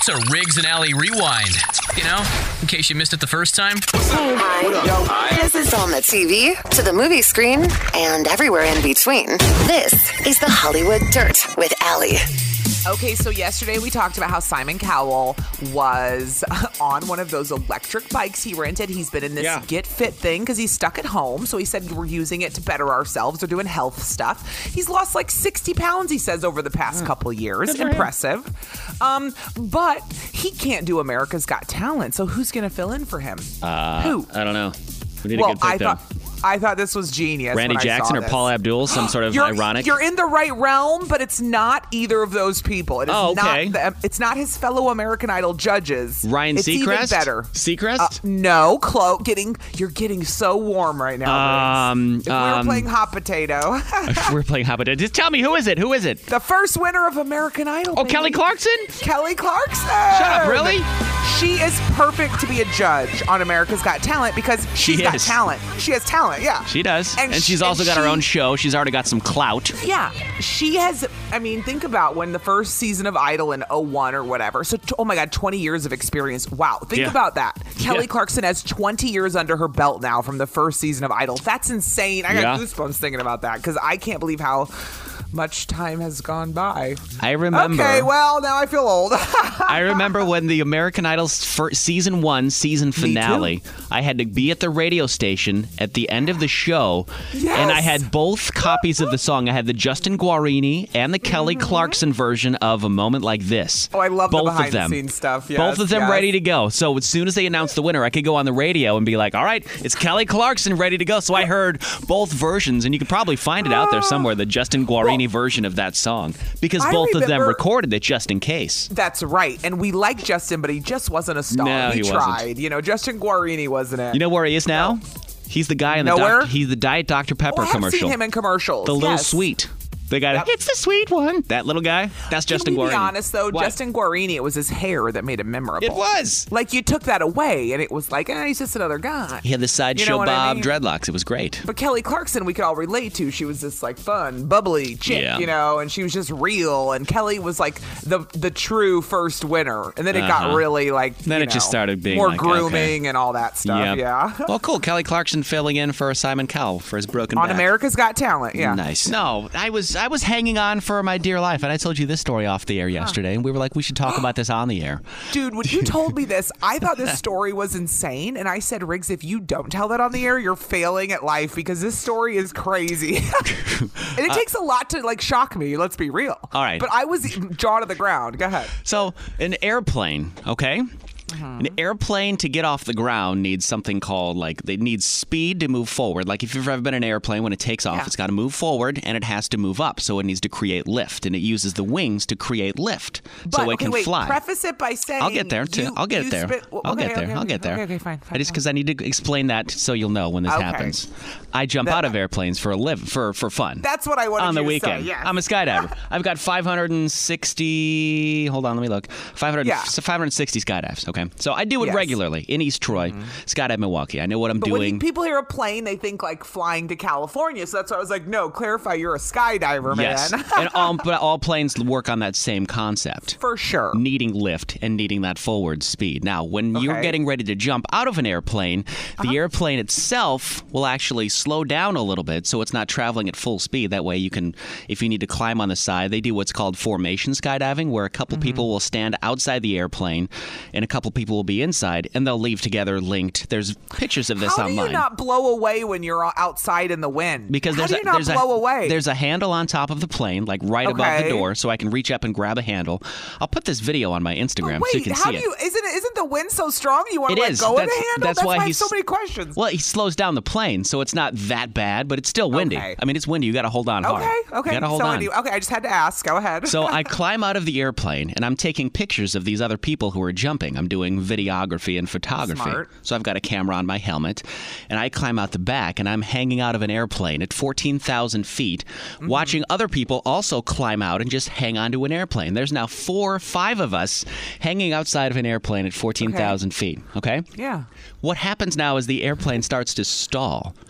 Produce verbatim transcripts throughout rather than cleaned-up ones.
to Riggs and Alley Rewind. You know, in case you missed it the first time. Hi. This is on the T V, to the movie screen, and everywhere in between. This is the Hollywood Dirt with Alley. Okay, so yesterday we talked about how Simon Cowell was on one of those electric bikes he rented. He's been in this Yeah. Get Fit thing because he's stuck at home. So he said we're using it to better ourselves. We're doing health stuff. He's lost like sixty pounds, he says, over the past Mm. couple years. Impressive. Um, but he can't do America's Got Talent. So who's going to fill in for him? Uh, Who? I don't know. We need Well, a good pick, I though. thought I thought this was genius. Randy when I Jackson saw or this. Paul Abdul, some sort of You're, ironic. You're in the right realm, but it's not either of those people. It is Oh, okay. not. The, it's not his fellow American Idol judges. Ryan it's Seacrest? Even better. Seacrest? Uh, no, Chloe. Getting you're getting so warm right now. Um, Riggs. If we um, were playing hot potato. We're playing hot potato. Just tell me, who is it? Who is it? The first winner of American Idol. Oh, baby. Kelly Clarkson? Kelly Clarkson. Shut up, really? She is perfect to be a judge on America's Got Talent because she's She got is. talent. She has talent, yeah. She does. And And, sh- she's also and got her she- own show. She's already got some clout. Yeah, she has, I mean, think about when the first season of Idol in oh one or whatever. So, t- oh my God, twenty years of experience. Wow. Think Yeah. about that. Kelly Yeah. Clarkson has twenty years under her belt now from the first season of Idol. That's insane. I got Yeah. goosebumps thinking about that because I can't believe how much time has gone by. I remember. Okay, well, now I feel old. I remember when the American Idol's first, season one, season too. finale, I had to be at the radio station at the end of the show, Yes. and I had both copies of the song. I had the Justin Guarini and the Kelly Clarkson version of A Moment Like This. Oh, I love the both of them. behind-the-scenes stuff, yes, both of them yes. ready to go. So as soon as they announced the winner, I could go on the radio and be like, all right, it's Kelly Clarkson ready to go. So I heard both versions, and you could probably find it out there somewhere, the Justin Guarini version of that song, because I both of them remember- recorded it just in case. That's right. And we like Justin, but he just wasn't a star. No, he wasn't. tried. You know, Justin Guarini wasn't it. You know where he is now? He's the guy in the Nowhere? doc- he's the Diet Doctor Pepper Oh, I have commercial. seen him in commercials. the little yes. sweet. The guy. Yep. It's the sweet one. That little guy. That's Justin Can we Guarini. be honest, though? What? Justin Guarini, it was his hair that made him memorable. It was. Like, you took that away, and it was like, eh, he's just another guy. He had the sideshow You know what I Bob mean? dreadlocks. It was great. But Kelly Clarkson, we could all relate to. She was this, like, fun, bubbly chick, Yeah. you know, and she was just real. And Kelly was, like, the the true first winner. And then it got Uh-huh. really, like, Then you it just know, started being more like, grooming okay. and all that stuff, Yep. yeah. Well, cool. Kelly Clarkson filling in for Simon Cowell for his broken On back. America's Got Talent, yeah. Nice. No, I was I was hanging on for my dear life, and I told you this story off the air yesterday, and we were like, we should talk about this on the air. Dude, when you told me this, I thought this story was insane. And I said, Riggs, if you don't tell that on the air, you're failing at life because this story is crazy. and it takes a lot to like shock me. Let's be real. All right. But I was jaw to the ground. Go ahead. So, an airplane, okay? An airplane to get off the ground needs something called, like, it needs speed to move forward. Like, if you've ever been in an airplane, when it takes off, Yeah. it's got to move forward and it has to move up. So, it needs to create lift, and it uses the wings to create lift But, so it okay, can wait, fly. preface it by saying I'll get there, too. you- I'll get you there. spit- well, I'll okay, get there. okay, I'll get there. Okay, okay, fine. fine I just fine. because I need to explain that so you'll know when this Okay. happens. I jump That- out of airplanes for a live for for fun. That's what I wanted on the you to weekend. say, yes. I'm a skydiver. I've got five hundred sixty. Hold on, let me look. five hundred, Yeah. so five hundred sixty skydives. Okay, so I do it Yes. regularly in East Troy, Skydive Milwaukee. I know what I'm But when doing. people hear a plane, they think like flying to California. So that's why I was like, no, clarify you're a skydiver, Yes, man. and all, but all planes work on that same concept. For sure. Needing lift and needing that forward speed. Now, when you're Okay. getting ready to jump out of an airplane, the Uh-huh. airplane itself will actually slow down a little bit so it's not traveling at full speed. That way you can, if you need to climb on the side, they do what's called formation skydiving, where a couple Mm-hmm. people will stand outside the airplane and a couple people will be inside, and they'll leave together linked. There's pictures of this How online. do you not blow away when you're outside in the wind? Because How there's do a, you not there's blow a away? there's a handle on top of the plane, like right above the Okay. door, so I can reach up and grab a handle. I'll put this video on my Instagram Wait, so you can how see do it. you? Isn't it? Isn't the wind so strong? You want It to let is. go of That's- the handle? that's why I have he's- so many questions. Well, he slows down the plane, so it's not that bad, but it's still windy. Okay. I mean, it's windy. You got to hold on hard. Okay, okay. You got to hold so on. anyway, okay, I just had to ask. Go ahead. So I climb out of the airplane, and I'm taking pictures of these other people who are jumping. I'm doing videography and photography. Smart. So I've got a camera on my helmet, and I climb out the back, and I'm hanging out of an airplane at fourteen thousand feet, Mm-hmm. watching other people also climb out and just hang onto an airplane. There's now four, five of us hanging outside of an airplane at fourteen thousand feet, okay? yeah. What happens now is the airplane starts to stall.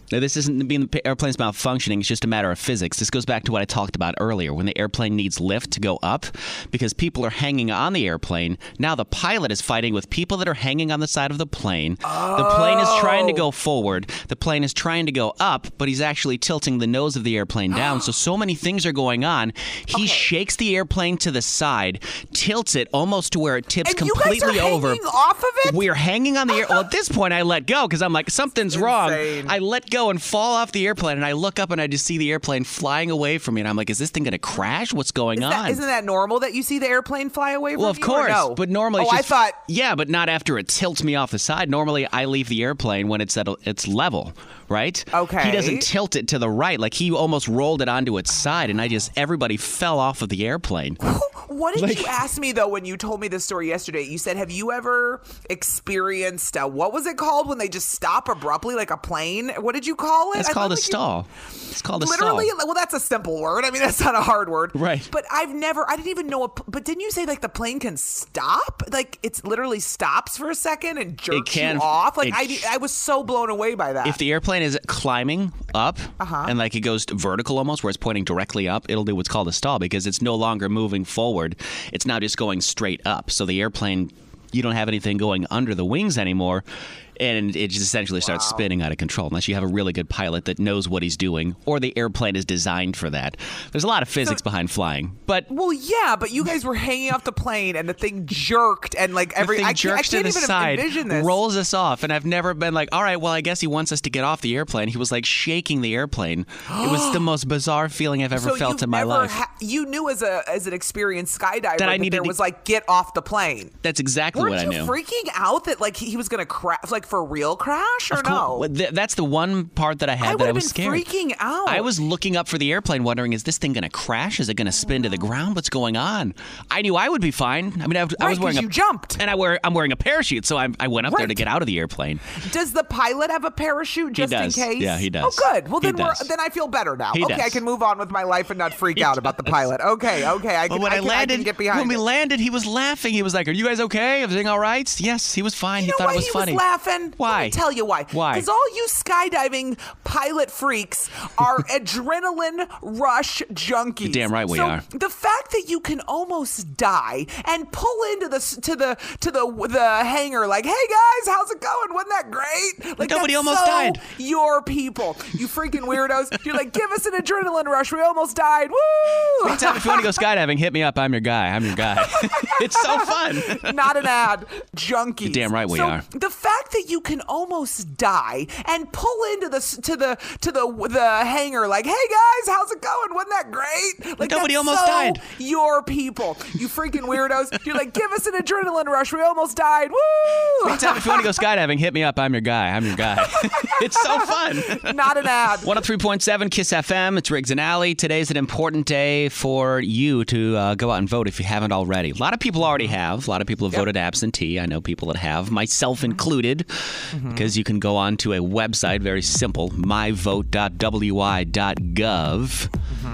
Now, this isn't being the airplane's malfunctioning. It's just a matter of physics. This goes back to what I talked about earlier, when the airplane needs lift to go up because people are hanging on the airplane. Now the pilot is fighting with people that are hanging on the side of the plane. Oh. The plane is trying to go forward. The plane is trying to go up, but he's actually tilting the nose of the airplane down. So, so many things are going on. He Okay. shakes the airplane to the side, tilts it almost to where it tips And completely you guys are over. hanging off of it? We're hanging on the air. Well, at this point, I let go because I'm like, something's wrong. Insane. I let go and fall off the airplane, and I look up and I just see the airplane flying away from me, and I'm like, is this thing going to crash? What's going Is on? that, isn't that normal that you see the airplane fly away from well, of you, or course, no? but normally, Oh, it's I just, thought. yeah, but not after it tilts me off the side. Normally, I leave the airplane when it's at a, it's level, right? Okay. He doesn't tilt it to the right, like he almost rolled it onto its side, and I just everybody fell off of the airplane. What did Like- you ask me though when you told me this story yesterday? You said, "Have you ever experienced uh, what was it called when they just stop abruptly, like a plane? What did you call it?" It's I called a thought, like, you- stall. It's called a Literally, stall. well, that's a simple word. I mean, that's not a hard word, Right. But I've never, I didn't even know. A, but didn't you say like the plane can stop? Like it's literally stops for a second and jerks can- you off. Like it- I, I was so blown away by that. If the airplane is climbing up Uh-huh. and like it goes vertical almost where it's pointing directly up, it'll do what's called a stall because it's no longer moving forward. It's now just going straight up. So the airplane, you don't have anything going under the wings anymore. And it just essentially starts spinning out of control unless you have a really good pilot that knows what he's doing or the airplane is designed for that. There's a lot of physics behind flying. But Well, yeah, but you guys were hanging off the plane and the thing jerked and like every the thing I can't, I jerks to can't the even side, envision this. rolls us off, and I've never been like, all right, well, I guess he wants us to get off the airplane. He was like shaking the airplane. It was the most bizarre feeling I've ever so felt you've in my never life. Ha- you knew as a as an experienced skydiver that, I needed there to- was like get off the plane. That's exactly Weren't what I you knew. freaking out that like he was gonna crash, like for real crash or Of course. no? Well, th- that's the one part that I had I that would I have was been scared. freaking out. I was looking up for the airplane, wondering, is this thing going to crash? Is it going to spin to the ground? What's going on? I knew I would be fine. I mean, I, was- I Right, was wearing 'cause a you jumped. and I wear I'm wearing a parachute, so I, I went up there to Right. get out of the airplane. Does the pilot have a parachute just does. in case? Yeah, he does. Oh, good. Well, He then we're does. then I feel better now. He okay, does. I can move on with my life and not freak He out about the does. pilot. Okay, okay, I can, But when I I, can, landed, I can get behind when we it. landed, he was laughing. He was like, "Are you guys okay? Everything all right?" Yes, he was fine. You he know thought why it was he funny. was laughing? Why? Let me tell you why. Why? Because all you skydiving pilot freaks are adrenaline rush junkies. You're damn right we so are. The fact that you can almost die and pull into the s- to the to the the hangar like, "Hey guys, how's it going? Wasn't that great?" Like Nobody that's almost so died. Your people, you freaking weirdos. You're like, "Give us an adrenaline rush. We almost died." Woo! Anytime, if you want to go skydiving, hit me up. I'm your guy. I'm your guy. It's so fun. Not an ad. Junkies. You're damn right we so are. The fact that you can almost die and pull into the s- to the to the the hangar like, "Hey guys, how's it going? Wasn't that great?" Like Nobody that's almost so died. Your people, you freaking weirdos. You're like, "Give us an adrenaline rush. We almost died." Woo! Anytime, if you want to go skydiving, hit me up. I'm your guy. I'm your guy. It's so fun. Not an ad. one oh three point seven Kiss F M. It's Riggs and Alley. Today's an important day for you to uh, go out and vote if you haven't already. A lot of people already have. A lot of people have Yep. voted absentee. I know people that have, myself included, because you can go on to a website, very simple, my vote dot w i dot gov.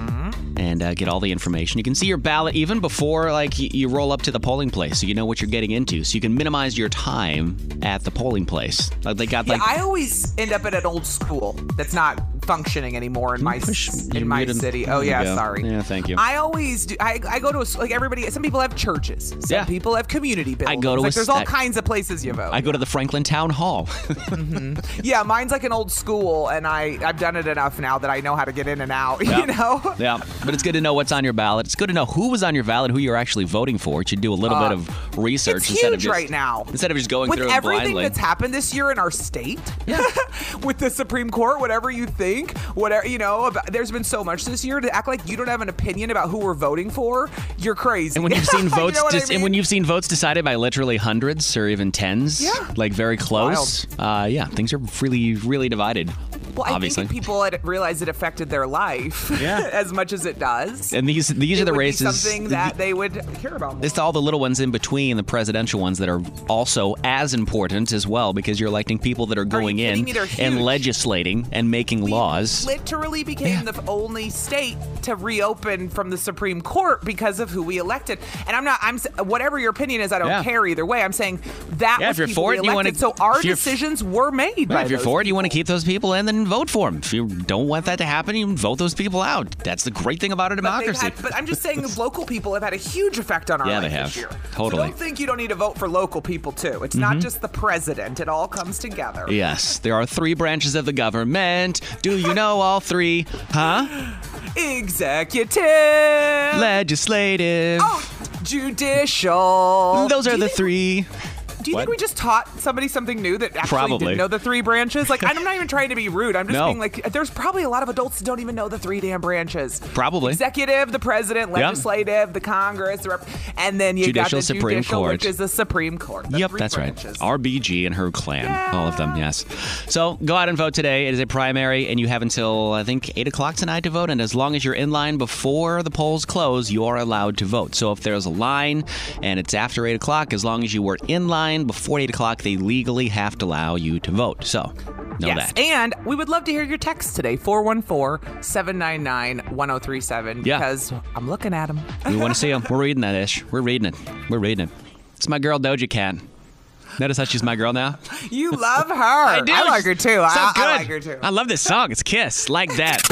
And uh, get all the information. You can see your ballot even before, like, you, you roll up to the polling place, so you know what you're getting into. So you can minimize your time at the polling place. Like they got Yeah, like I always end up at an old school that's not functioning anymore in my push- s- you in my muted- city. there Oh you yeah, go. sorry. Yeah, thank you. I always do. I, I go to a, s- like everybody. Some people have churches. Some Yeah. people have community buildings. go to a like, there's s- all I- kinds of places you vote. I go to the Franklin Town Hall. yeah, mine's like an old school, and I I've done it enough now that I know how to get in and out. Yeah. You know. Yeah, but it's good to know what's on your ballot. It's good to know who was on your ballot, who you're actually voting for. You should do a little bit of research It's instead huge of just right now. instead of just going With through it everything blindly. that's happened this year in our state, with the Supreme Court, whatever you think, whatever you know, about, there's been so much this year to act like you don't have an opinion about who we're voting for. You're crazy. And when you've seen You votes, know what I dis- and mean? when you've seen votes decided by literally hundreds or even tens, Yeah. like very close, uh, yeah, things are really, really divided. Well, I obviously. think if people had realized it affected their life Yeah. as much as it does. And these these it are the would be races. something that they would care about more. It's all the little ones in between, the presidential ones that are also as important as well, because you're electing people that are going kidding in me? They're and huge. legislating and making We laws. literally became Yeah. the only state to reopen from the Supreme Court because of who we elected. And I'm not. I'm s- whatever your opinion is. I don't Yeah. care either way. I'm saying that Yeah, was if you're people for we it and you elected. wanna- so our if you're- decisions were made Right, by if you're those for it, you want to people. keep those people in, then and vote for them. If you don't want that to happen, you vote those people out. That's the great thing about a But, democracy. they've had, but I'm just saying local people have had a huge effect on our Yeah, life they have. this year. Totally. So don't think you don't need to vote for local people, too. It's not just the president. It all comes together. Yes, there are three branches of the government. Do you know all three? Huh? Executive. Legislative. Oh, judicial. Those Do are you the think- three. Do you What? think we just taught somebody something new that actually Probably. didn't know the three branches? Like, I'm not even trying to be rude. I'm just No. being like, there's probably a lot of adults that don't even know the three damn branches. Probably. Executive, the president, legislative, the Congress, the rep- and then you Judicial, got the Supreme judicial, Court. which is the Supreme Court. The Yep, three that's branches. right. R B G and her clan. Yeah. All of them, yes. So go out and vote today. It is a primary, and you have until, I think, eight o'clock tonight to vote. And as long as you're in line before the polls close, you are allowed to vote. So if there's a line and it's after eight o'clock, as long as you were in line before eight o'clock, they legally have to allow you to vote. So know Yes, that. and we would love to hear your texts today, four one four, seven nine nine, one oh three seven, Yeah. because I'm looking at them. We want to see them. We're reading that, Ish. We're reading it. We're reading it. It's my girl, Doja Cat. Notice how she's my girl now? You love her. I do. like her, too. So I, good. I like her, too. I love this song. It's Kiss. Like that.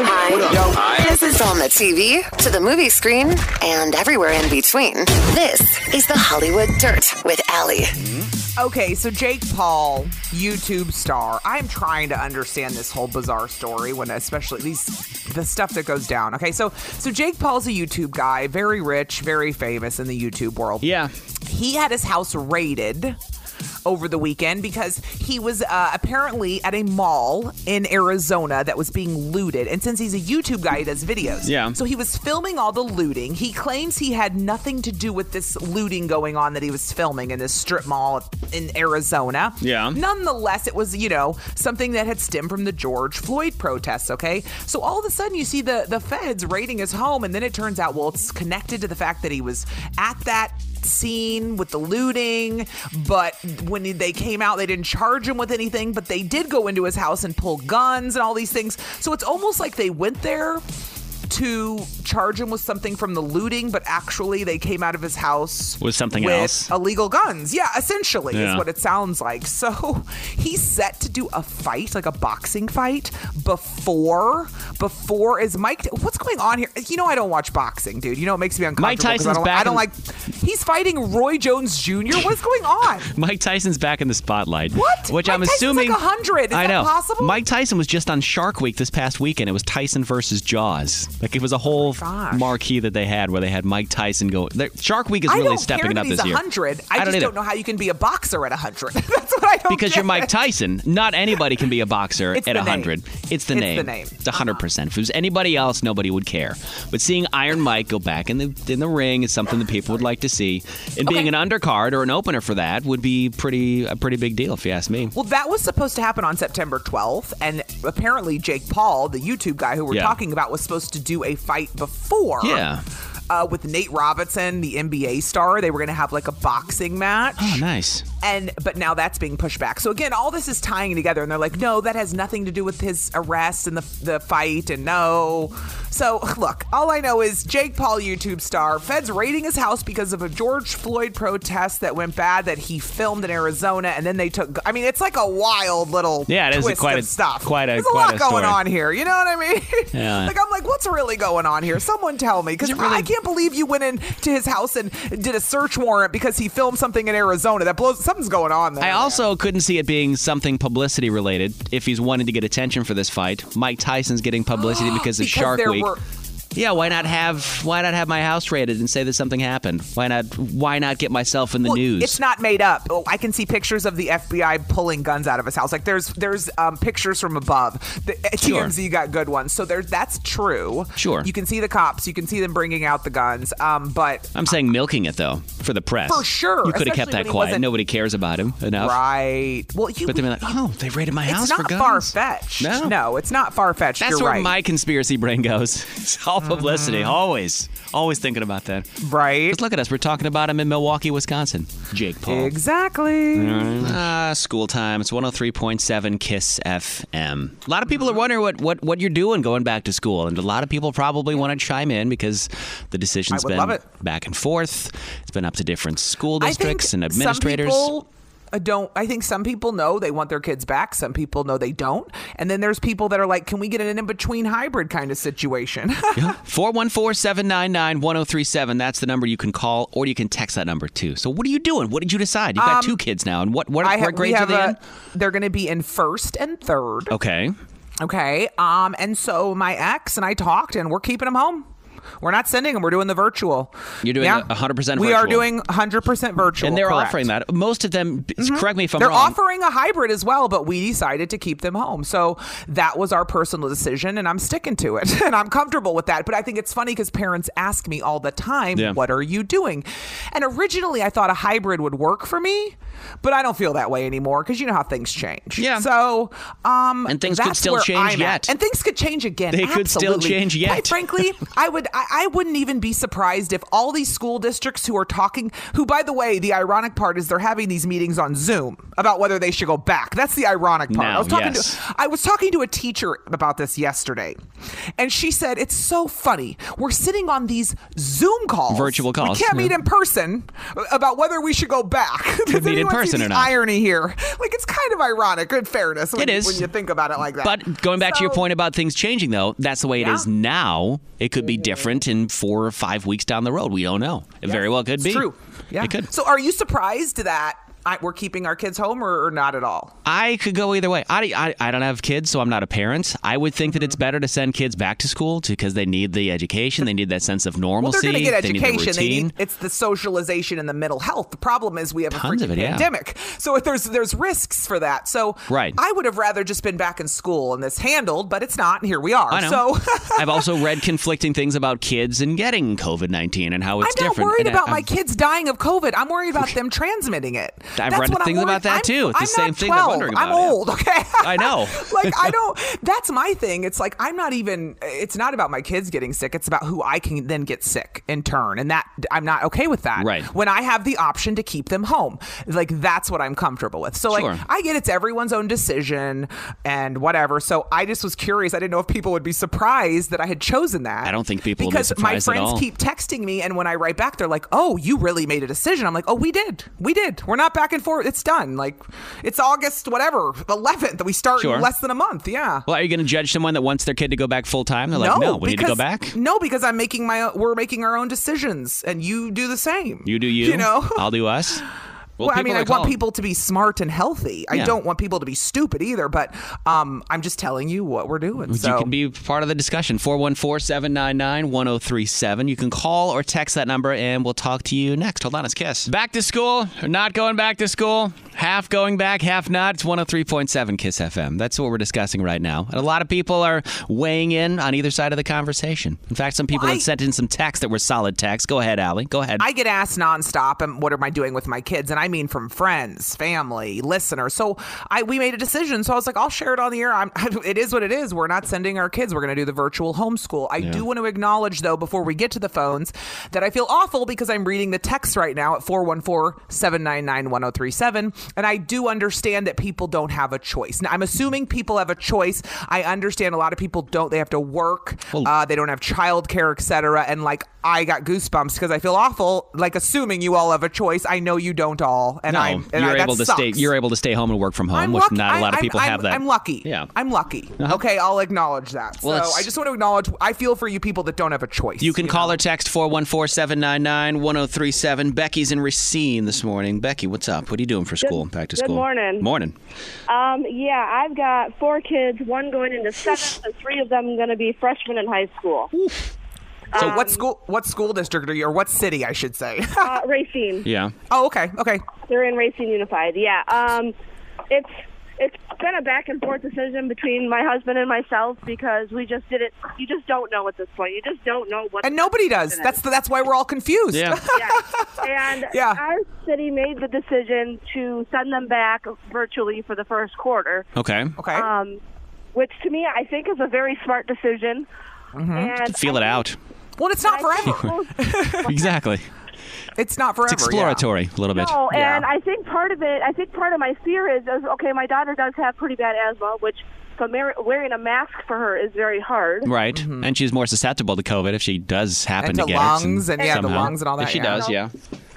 Hi. This is on the T V, to the movie screen, and everywhere in between. This is the Hollywood Dirt with Allie. Okay, so Jake Paul, YouTube star. I'm trying to understand this whole bizarre story when, especially these, the stuff that goes down. Okay, so so Jake Paul's a YouTube guy, very rich, very famous in the YouTube world. Yeah. He had his house raided over the weekend because he was uh, apparently at a mall in Arizona that was being looted. And since he's a YouTube guy, he does videos. Yeah. So he was filming all the looting. He claims he had nothing to do with this looting going on that he was filming in this strip mall in Arizona. Yeah. Nonetheless, it was, you know, something that had stemmed from the George Floyd protests, okay? So all of a sudden you see the, the feds raiding his home, and then it turns out, well, it's connected to the fact that he was at that scene with the looting, but when they came out, they didn't charge him with anything, but they did go into his house and pull guns and all these things. So it's almost like they went there to charge him with something from the looting, but actually they came out of his house With something with else. illegal guns. Yeah, essentially Yeah. is what it sounds like. So he's set to do a fight, like a boxing fight, before before is Mike. What's going on here? You know I don't watch boxing, dude. You know it makes me uncomfortable. Mike 'cause Tyson's I don't, back I don't in- like. He's fighting Roy Jones Junior What's going on? Mike Tyson's back in the spotlight. What? Which Mike I'm Tyson's assuming. like one hundred. Is I that know. possible? Mike Tyson was just on Shark Week this past weekend. It was Tyson versus Jaws. Like it was a whole Gosh. marquee that they had where they had Mike Tyson go. there- Shark Week is I really don't stepping care it that up he's this year. one hundred. I, I don't just either. don't know how you can be a boxer at one hundred. That's what I don't Because get. you're Mike Tyson. Not anybody can be a boxer It's at the one hundred. name. It's the It's name. the name. It's one hundred percent. If it was anybody else, nobody would care. But seeing Iron Mike go back in the in the ring is something that people would like to see. And being Okay. an undercard or an opener for that would be pretty a pretty big deal, if you ask me. Well, that was supposed to happen on September twelfth, and apparently Jake Paul, the YouTube guy who we're Yeah. talking about, was supposed to do a fight before. Yeah. Uh, with Nate Robinson, the N B A star. They were going to have like a boxing match. Oh, nice. And but now that's being pushed back. So again, all this is tying together, and they're like, no, that has nothing to do with his arrest and the the fight, and no. So look, all I know is Jake Paul, YouTube star, feds raiding his house because of a George Floyd protest that went bad that he filmed in Arizona, and then they took. I mean, it's like a wild little Yeah, it is twist quite of a- stuff. quite a- There's quite a lot a going story. on here. You know what I mean? Yeah. Like I'm like, what's really going on here? Someone tell me, because Is it really- I can't believe you went into his house and did a search warrant because he filmed something in Arizona. That blows. Something's going on there. I man. also couldn't see it being something publicity related if he's wanting to get attention for this fight. Mike Tyson's getting publicity because of Because Shark there Week. were- Yeah, why not have why not have my house raided and say that something happened? Why not why not get myself in the Well, news? It's not made up. Oh, I can see pictures of the F B I pulling guns out of his house. Like there's there's um, pictures from above. The T M Z got good ones, so there's that's true. Sure. You can see the cops. You can see them bringing out the guns. Um, but I'm saying milking it though for the press. For sure, You could have kept especially when that he quiet. wasn't- Nobody cares about him enough. right. Well, you. But they're like, oh, they raided my house it's for not guns. far fetched. No. no, it's not far fetched. That's You're where right. my conspiracy brain goes. It's all publicity. Always. Always thinking about that. right. Just look at us. We're talking about him in Milwaukee, Wisconsin. Jake Paul. Exactly. Ah, school time. It's one oh three point seven KISS F M. A lot of people are wondering what, what, what you're doing going back to school. And a lot of people probably want to chime in because the decision's I would been love it. back and forth. It's been up to different school I think districts and administrators. Some people uh, don't. I think some people know they want their kids back. Some people know they don't. And then there's people that are like, can we get an in-between hybrid kind of situation? Yeah. four one four, seven nine nine, one oh three seven. That's the number you can call, or you can text that number too. So what are you doing? What did you decide? You've got Um, two kids now. And what, what, I what have, grades are they a, in? They're going to be in first and third. Okay. Okay. Um, and so my ex and I talked, and we're keeping them home. We're not sending them. We're doing the virtual. You're doing yeah. the one hundred percent We virtual. are doing one hundred percent virtual. And they're correct. offering that. Most of them, mm-hmm. correct me if I'm They're wrong. offering a hybrid as well, but we decided to keep them home. So that was our personal decision, and I'm sticking to it. And I'm comfortable with that. But I think it's funny because parents ask me all the time, Yeah. what are you doing? And originally I thought a hybrid would work for me, but I don't feel that way anymore because you know how things change. Yeah. So, um, And things could that's still where change I'm yet. at. And things could change again. They could still Absolutely. change yet. Quite frankly, I would, I, I wouldn't even be surprised if all these school districts who are talking, who, by the way, the ironic part is they're having these meetings on Zoom about whether they should go back. That's the ironic part. Now, I was talking yes. to, I was talking to a teacher about this yesterday, and she said it's so funny. We're sitting on these Zoom calls, Virtual calls, We can't yeah. meet in person about whether we should go back. Does meet in anyone see person the or not. irony here? Like it's kind of ironic. In fairness, when, It is. when you think about it like that. But going back to your So- point about things changing, though, that's the way it Yeah. is now. It could be different in four or five weeks down the road. We don't know. It very well could It's be. true. Yeah. It could. So are you surprised that I, we're keeping our kids home or, or not at all? I could go either way. I, I, I don't have kids, so I'm not a parent. I would think that it's better to send kids back to school because they need the education. They need that sense of Well, normalcy. they're going to get They need the education. They routine. need it's the socialization and the mental health. The problem is we have Tons a of freaking it, yeah. pandemic, so if there's there's risks for that. So Right. I would have rather just been back in school and this handled, but it's not. And here we are. I know. So I've also read conflicting things about kids and getting COVID nineteen and how it's I'm not different. worried And, about uh, my kids dying of COVID. I'm worried about them transmitting it. I've That's read what I'm things worried- about that, I'm- too. It's the I'm same not thing I'm twelve. wondering I'm about, yeah. old. Okay. I know. Like I don't. That's my thing. It's like I'm not even. It's not about my kids getting sick. It's about who I can then get sick in turn, and that I'm not okay with that. Right. When I have the option to keep them home, like that's what I'm comfortable with. So like Sure. I get it's everyone's own decision and whatever. So I just was curious. I didn't know if people would be surprised that I had chosen that. I don't think people will be because my surprised at friends all. keep texting me, and when I write back, they're like, "Oh, you really made a decision." I'm like, "Oh, we did. We did. We're not back and forth. It's done. Like it's August whatever eleventh that we start Sure. in less than a month." Yeah. Well, are you going to judge someone that wants their kid to go back full time? They're like, no, we need to go because- back. No, because I'm making my we're making our own decisions, and you do the same. You do you. You know. I'll do us. Well, Well, I mean, people I are want calling. people to be smart and healthy. I Yeah. don't want people to be stupid either, but um, I'm just telling you what we're doing. So You can be part of the discussion. four one four, seven nine nine, one oh three seven. You can call or text that number, and we'll talk to you next. Hold on, it's Kiss. Back to school or not going back to school? Half going back, half not. It's one oh three point seven Kiss F M. That's what we're discussing right now. And a lot of people are weighing in on either side of the conversation. In fact, some people Well, I- had sent in some texts that were solid texts. Go ahead, Allie. Go ahead. I get asked nonstop, and what am I doing with my kids? And I mean from friends, family, listeners. So I we made a decision. So I was like, I'll share it on the air. I'm, it is what it is. We're not sending our kids. We're going to do the virtual homeschool. I do want to acknowledge, though, before we get to the phones, that I feel awful because I'm reading the text right now at four one four, seven nine nine, one oh three seven. And I do understand that people don't have a choice. Now, I'm assuming people have a choice. I understand a lot of people don't. They have to work. Well- uh, they don't have childcare, et cetera. And like, I got goosebumps because I feel awful, like assuming you all have a choice. I know you don't all, and no, I'm and you're I, able that to stay. sucks. You're able to stay home and work from home, I'm which lucky. not a lot of I'm- people I'm, have that. I'm lucky. Yeah. I'm lucky. Uh-huh. Okay, I'll acknowledge that. Well, so it's- I just want to acknowledge. I feel for you people that don't have a choice. You can call know? or text four one four, seven nine nine, one oh three seven. Becky's in Racine this morning. Becky, what's up? What are you doing for school? Back to good school. morning. Morning. Um, yeah, I've got four kids, one going into seventh, and three of them going to be freshmen in high school. So what school? What school district are you, or what city? I should say. Uh, Racine. Yeah. Oh, okay, okay. They're in Racine Unified. Yeah. Um, it's it's been a back and forth decision between my husband and myself because we just didn't. You just don't know at this point. You just don't know what. And nobody does. That's the, that's why we're all confused. Yeah. Yeah. And Yeah. our city made the decision to send them back virtually for the first quarter. Okay. Okay. Um, which to me I think is a very smart decision. Mm-hmm. And Feel it I out. well, it's not I think forever. most- Exactly. It's not forever. It's exploratory a little bit. No, Yeah. and I think part of it, I think part of my fear is, is okay, my daughter does have pretty bad asthma, which so mar- wearing a mask for her is very hard. Right. And she's more susceptible to COVID if she does happen And to to get lungs it. and, yeah, the somehow. lungs and all that, If she yeah. does, yeah.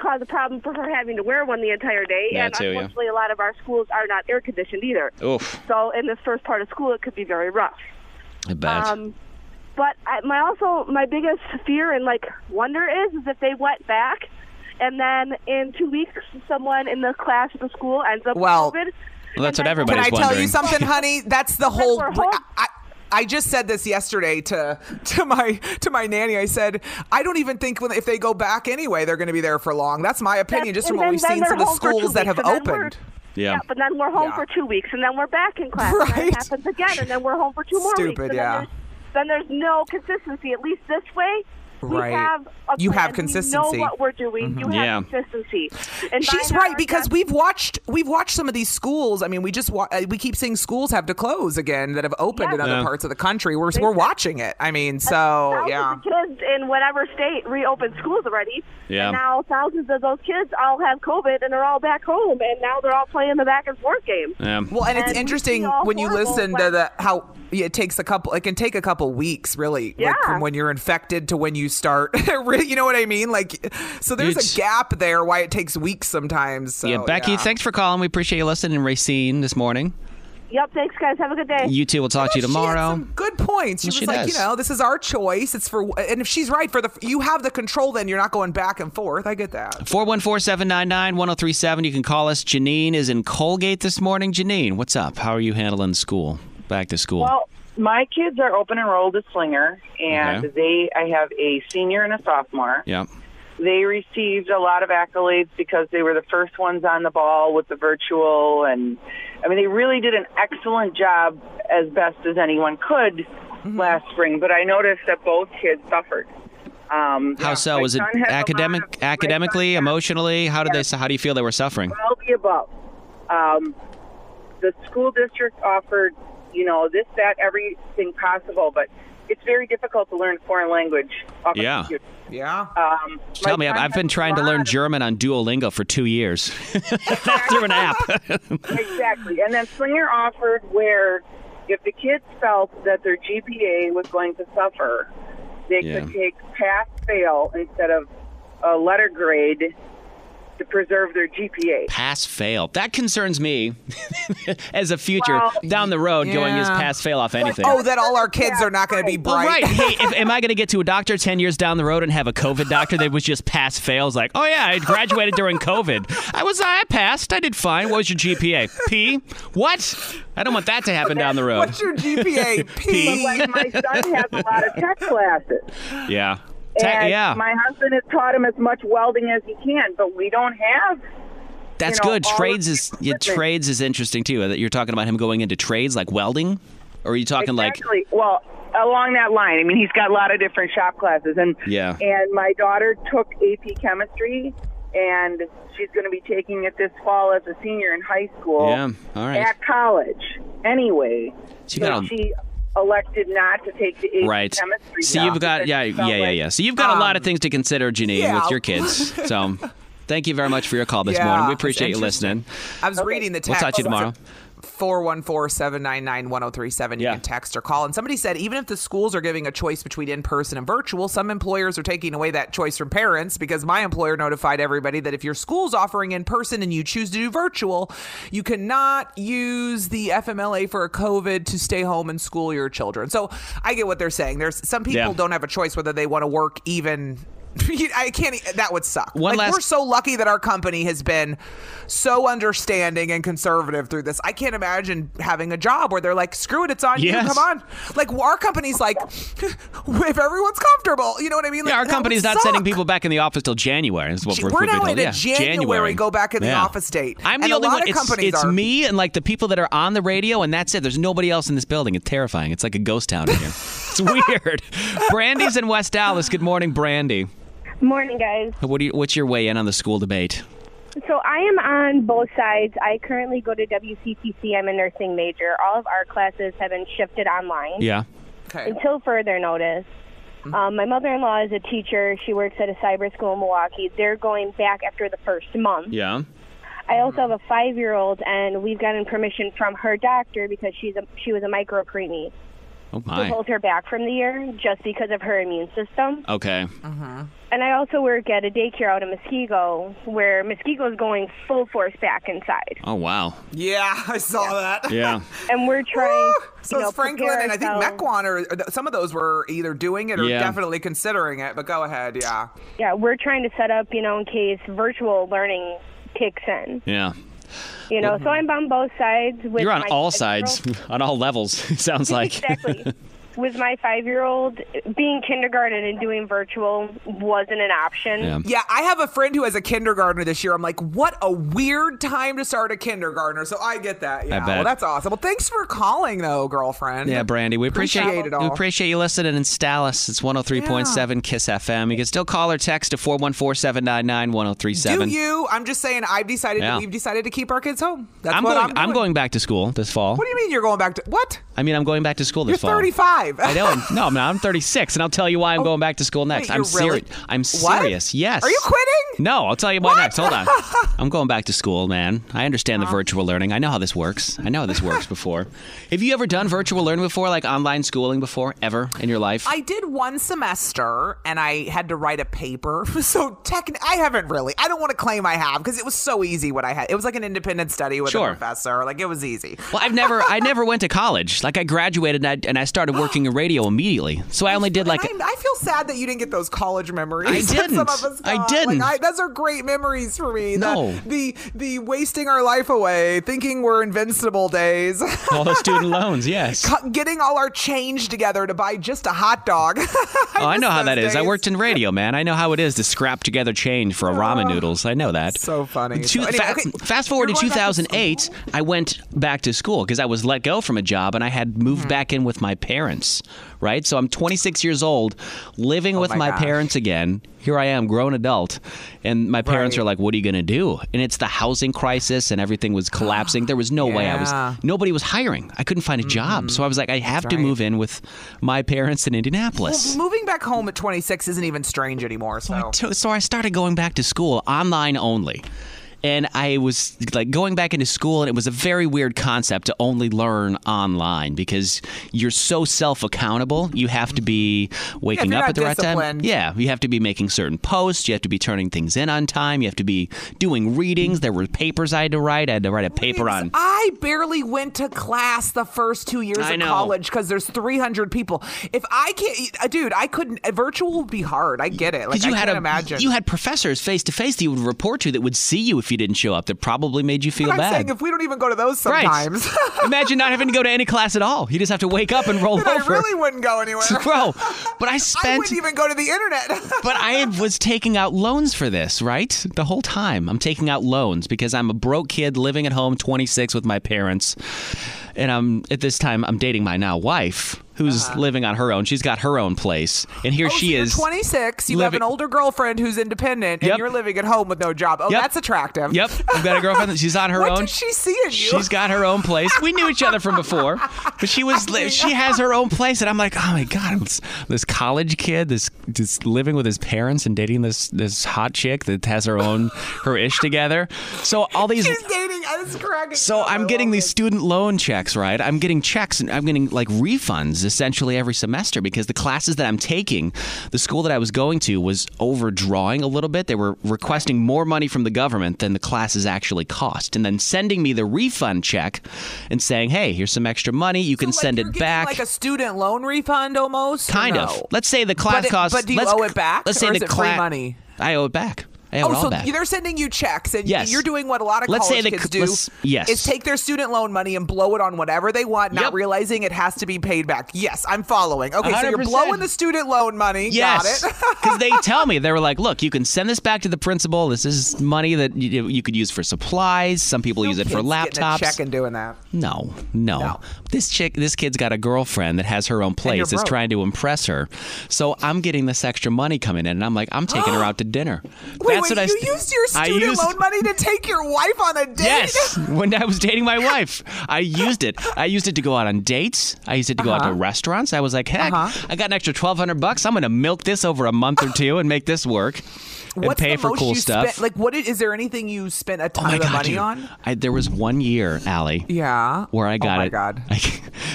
cause a problem for her having to wear one the entire day. That and too, yeah. unfortunately, a lot of our schools are not air conditioned either. Oof. So in this first part of school, it could be very rough. I bet. Um, but I, my also my biggest fear and like wonder is is if they went back, and then in two weeks, someone in the class at the school ends up Well, with COVID. Well, that's and what then- everybody's Can I tell wondering. you something, honey? That's the whole. we're home. I, I just said this yesterday to to my to my nanny. I said I don't even think when, if they go back anyway, they're going to be there for long. That's my opinion, That's- just from and what we've then- seen then from the they're home for two schools that have weeks, and then we're- opened. Yeah. Yeah, but then we're home Yeah. for two weeks, and then we're back in class. And Right. then it happens again, and then we're home for two more weeks. Stupid, And yeah. Then there's, then there's no consistency. At least this way, we Right. have a You plan. have consistency. We know what we're doing. You have Yeah. consistency. And She's by now, right because that's- we've watched we've watched some of these schools. I mean, we just wa- uh, we keep seeing schools have to close again that have opened Yeah. in other Yeah. parts of the country. We're we're watching it. I mean, so thousands yeah. of kids in whatever state reopened schools already. Yeah. And now thousands of those kids all have COVID and are all back home, and now they're all playing the back and forth game. Yeah. Well, and it's And we interesting see all when you horrible listen to the how it takes a couple. It can take a couple weeks, really, like Yeah. from when you're infected to when you start. Really, you know what I mean? Like, so there's It's- a gap there. Why it takes weeks sometimes. So, yeah, Becky, yeah. thanks for calling. We appreciate you listening, Racine, this morning. Yep, thanks, guys. Have a good day. You too. We'll talk to you She had tomorrow. some good points. She Well, was she like, does. you know, this is our choice. It's for, and if she's right for the, you have the control. Then you're not going back and forth. I get that. four one four, seven nine nine, one oh three seven. You can call us. Janine is in Colgate this morning. Janine, what's up? How are you handling school? Back to school. Well, my kids are open enrolled at Slinger, and Okay. they I have a senior and a sophomore. yeah. They received a lot of accolades because they were the first ones on the ball with the virtual, and I mean they really did an excellent job as best as anyone could last spring. But I noticed that both kids suffered. Um, How so? my Was it son has a lot academic, of- my academically, son has emotionally? How did they? How do you feel they were suffering? all the above. Um, the school district offered, you know, this, that, everything possible, but it's very difficult to learn a foreign language off Yeah. a computer. Yeah. Um, Tell me, my I've, son I've been has a trying to lot learn of- German on Duolingo for two years through an app. Exactly. And then Slinger offered where if the kids felt that their G P A was going to suffer, they Yeah. could take pass-fail instead of a letter grade to preserve their G P A. Pass fail. That concerns me as a future Well, down the road going as yeah. pass fail off anything. Oh, that all our kids are not going to be Well, bright. right. Hey, if, am I going to get to a doctor ten years down the road and have a COVID doctor that was just pass fails? Like, oh yeah, I graduated during COVID. I was, I passed. I did fine. What was your G P A? P? What? I don't want that to happen down the road. What's your G P A? P. Like my son has a lot of tech classes. Yeah. Te- And yeah. my husband has taught him as much welding as he can, but we don't have. That's you know, good. all of Trades the is yeah, equipment. trades is interesting too. That you're talking about him going into trades like welding, or are you talking Exactly. Well, along that line. I mean, he's got a lot of different shop classes, and Yeah. And my daughter took A P chemistry, and she's going to be taking it this fall as a senior in high school. Yeah, all right. At college, anyway. So you got a- she elected not to take the A P right? chemistry. So job you've got because yeah she yeah felt yeah like- yeah. So you've got a lot of things to consider, Janine, yeah. with your kids. So thank you very much for your call this Yeah, morning. We it's appreciate you interesting. listening. I was reading the We'll text. talk to you tomorrow. four one four, seven nine nine, one oh three seven. You Yeah. can text or call. And somebody said even if the schools are giving a choice between in-person and virtual, some employers are taking away that choice from parents because my employer notified everybody that if your school's offering in-person and you choose to do virtual, you cannot use the F M L A for a COVID to stay home and school your children. So I get what they're saying. There's some people Yeah. don't have a choice whether they want to work even... I can't. That would suck. One like last- we're so lucky that our company has been so understanding and conservative through this. I can't imagine having a job where they're like, "Screw it, it's on Yes. you. Come on." Like our company's like, if everyone's comfortable, you know what I mean? Like, Yeah, our that company's would not sending suck. people back in the office till January. Is what we're, We're we're now told. in a Yeah, January, go back in the office date. I'm And the a only lot one. of It's, companies it's are. me and like the people that are on the radio, and that's it. There's nobody else in this building. It's terrifying. It's like a ghost town in here. It's weird. Brandy's in West Dallas. Good morning, Brandy. Morning, guys. What do you, what's your way in on the school debate? So I am on both sides. I currently go to W C T C. I'm a nursing major. All of our classes have been shifted online Yeah. Okay. until further notice. Um, my mother-in-law is a teacher. She works at a cyber school in Milwaukee. They're going back after the first month. Yeah. I also have a five-year-old, and we've gotten permission from her doctor because she's a, she was a micropreemie Oh to my. hold her back from the year just because of her immune system. Okay. and I also work at a daycare out in Muskego, where Muskego is going full force back inside. Oh, wow. Yeah, I saw that. Yeah. And we're trying, Woo! you So know, it's Franklin prepare and I think ourselves. Mequon, or, or th- some of those were either doing it or Yeah. definitely considering it. But go ahead, yeah. Yeah, we're trying to set up, you know, in case virtual learning kicks in. Yeah. You know, so I'm on both sides. With You're on my all five-year-old. sides, on all levels, it sounds like. Exactly. With my five-year-old, being kindergarten and doing virtual wasn't an option. Yeah. Yeah, I have a friend who has a kindergartner this year. I'm like, what a weird time to start a kindergartner. So I get that. Yeah, bet. well, that's awesome. Well, thanks for calling, though, girlfriend. Yeah, Brandy, we appreciate, Appreciate it all. we appreciate you listening in Dallas. It's one oh three point seven KISS F M. You can still call or text to four one four, seven nine nine, one oh three seven. Do you? I'm just saying. I've decided. Yeah. We've decided to keep our kids home. That's I'm what going, I'm doing. I'm going back to school this fall. What do you mean you're going back to what? I mean, I'm going back to school this You're fall. thirty-five. I know. I'm, no, I'm, I'm thirty-six, and I'll tell you why I'm going back to school next. wait, I'm you're really- serious. I'm What? serious. Yes. Are you quitting? No, I'll tell you why What? next. Hold on. I'm going back to school, man. I understand the virtual learning. I know how this works. I know how this works before. Have you ever done virtual learning before, like online schooling before, ever in your life? I did one semester, and I had to write a paper. So technically, I haven't really. I don't want to claim I have because it was so easy. What I had, it was like an independent study with Sure. a professor. Like it was easy. Well, I've never, I never went to college. Like I graduated and I, and I started working in radio immediately. So I only did like. I, I feel sad that you didn't get those college memories. I that didn't. Some of us I got. didn't. Like, I, those are great memories for me. No. The, the the wasting our life away, thinking we're invincible days. all the student loans, yes. Cu- Getting all our change together to buy just a hot dog. Oh, I know how that is. I days. worked in radio, man. I know how it is to scrap together change for a ramen noodles. I know that. So funny. Two- So anyway, fa- okay, fast forward to you're going back to two thousand eight, I went back to school because I was let go from a job and I had moved Hmm. back in with my parents, right? So I'm twenty-six years old, living with Oh my my gosh. parents again. Here I am, grown adult, and my parents Right. are like, "What are you going to do?" And it's the housing crisis, and everything was collapsing. There was no way I Yeah. was. Nobody was hiring. I couldn't find a job, so I was like, "I have to right. move in with my parents in Indianapolis." Well, moving back home at twenty-six isn't even strange anymore. So, I to- so I started going back to school online only. And I was like going back into school, and it was a very weird concept to only learn online because you're so self-accountable. You have to be waking you're up not at the right time. disciplined. Yeah, you have to be making certain posts. You have to be turning things in on time. You have to be doing readings. There were papers I had to write. I had to write a paper on. I barely went to class the first two years I of know. college because there's three hundred people. If I can't, uh, dude, I couldn't. uh, Virtual would be hard. I get it. Like you I had can't a, imagine. you had professors face to face that you would report to that would see you if you didn't show up. That probably made you feel But I'm bad. saying if we don't even go to those sometimes, Right. Imagine not having to go to any class at all. You just have to wake up and roll then I over. really wouldn't go anywhere. Bro, but I I spent wouldn't even go to the internet. but I was taking out loans for this, right? The whole time. I'm taking out loans because I'm a broke kid living at home, twenty-six with my parents. And I'm at this time I'm dating my now wife, who's living on her own. She's got her own place. And here Oh, so she you're is. twenty-six. You have living- an older girlfriend who's independent, and Yep. you're living at home with no job. Oh, Yep. that's attractive. Yep. I've got a girlfriend. She's on her What own. did she see in you? She's got her own place. We knew each other from before, but she was li- she has her own place, and I'm like, oh my god, this, this college kid, this just living with his parents and dating this this hot chick that has her own her ish together. So all these. She's dating. I was cracking So up. I I'm getting love these it. student loan checks, right? I'm getting checks and I'm getting like refunds essentially every semester because the classes that I'm taking, the school that I was going to was overdrawing a little bit. They were requesting more money from the government than the classes actually cost, and then sending me the refund check and saying, "Hey, here's some extra money. You can So, like, send you're it getting, back." like a student loan refund almost. or kind no? of. Let's say the class But it- costs. but do you let's- owe it back, Let's say or the is it cla- free money? I owe it back. I owe Oh, it all so back. they're sending you checks, and Yes. you're doing what a lot of Let's college say the kids c- do. let's- yes. Is take their student loan money and blow it on whatever they want, not Yep. realizing it has to be paid back. Yes, I'm following. Okay, so one hundred you're percent. blowing the student loan money. Yes, Got it. because they tell me, they were like, "Look, you can send this back to the principal. This is money that you, you could use for supplies. Some people use it for Kids getting a laptops." check and doing that. No, no, No. This chick, this kid's got a girlfriend that has her own place. you're Is broke. trying to impress her. So I'm getting this extra money coming in, and I'm like, I'm taking her out to dinner. Wait, That's wait, what I you st- used your I student used- loan money to take your wife on a date? Yes, when I was dating my wife, I used it. I used it to go out on dates. I used it to go out to Uh-huh. restaurants. I was like, heck, Uh-huh. I got an extra twelve hundred bucks. I'm going to milk this over a month or two and make this work. And What's pay the for most cool you stuff. Spent, like, what is, is there anything you spent a Oh ton my of the god, money dude. on? I, there was one year, Allie, Yeah. where I got oh my it. God. I,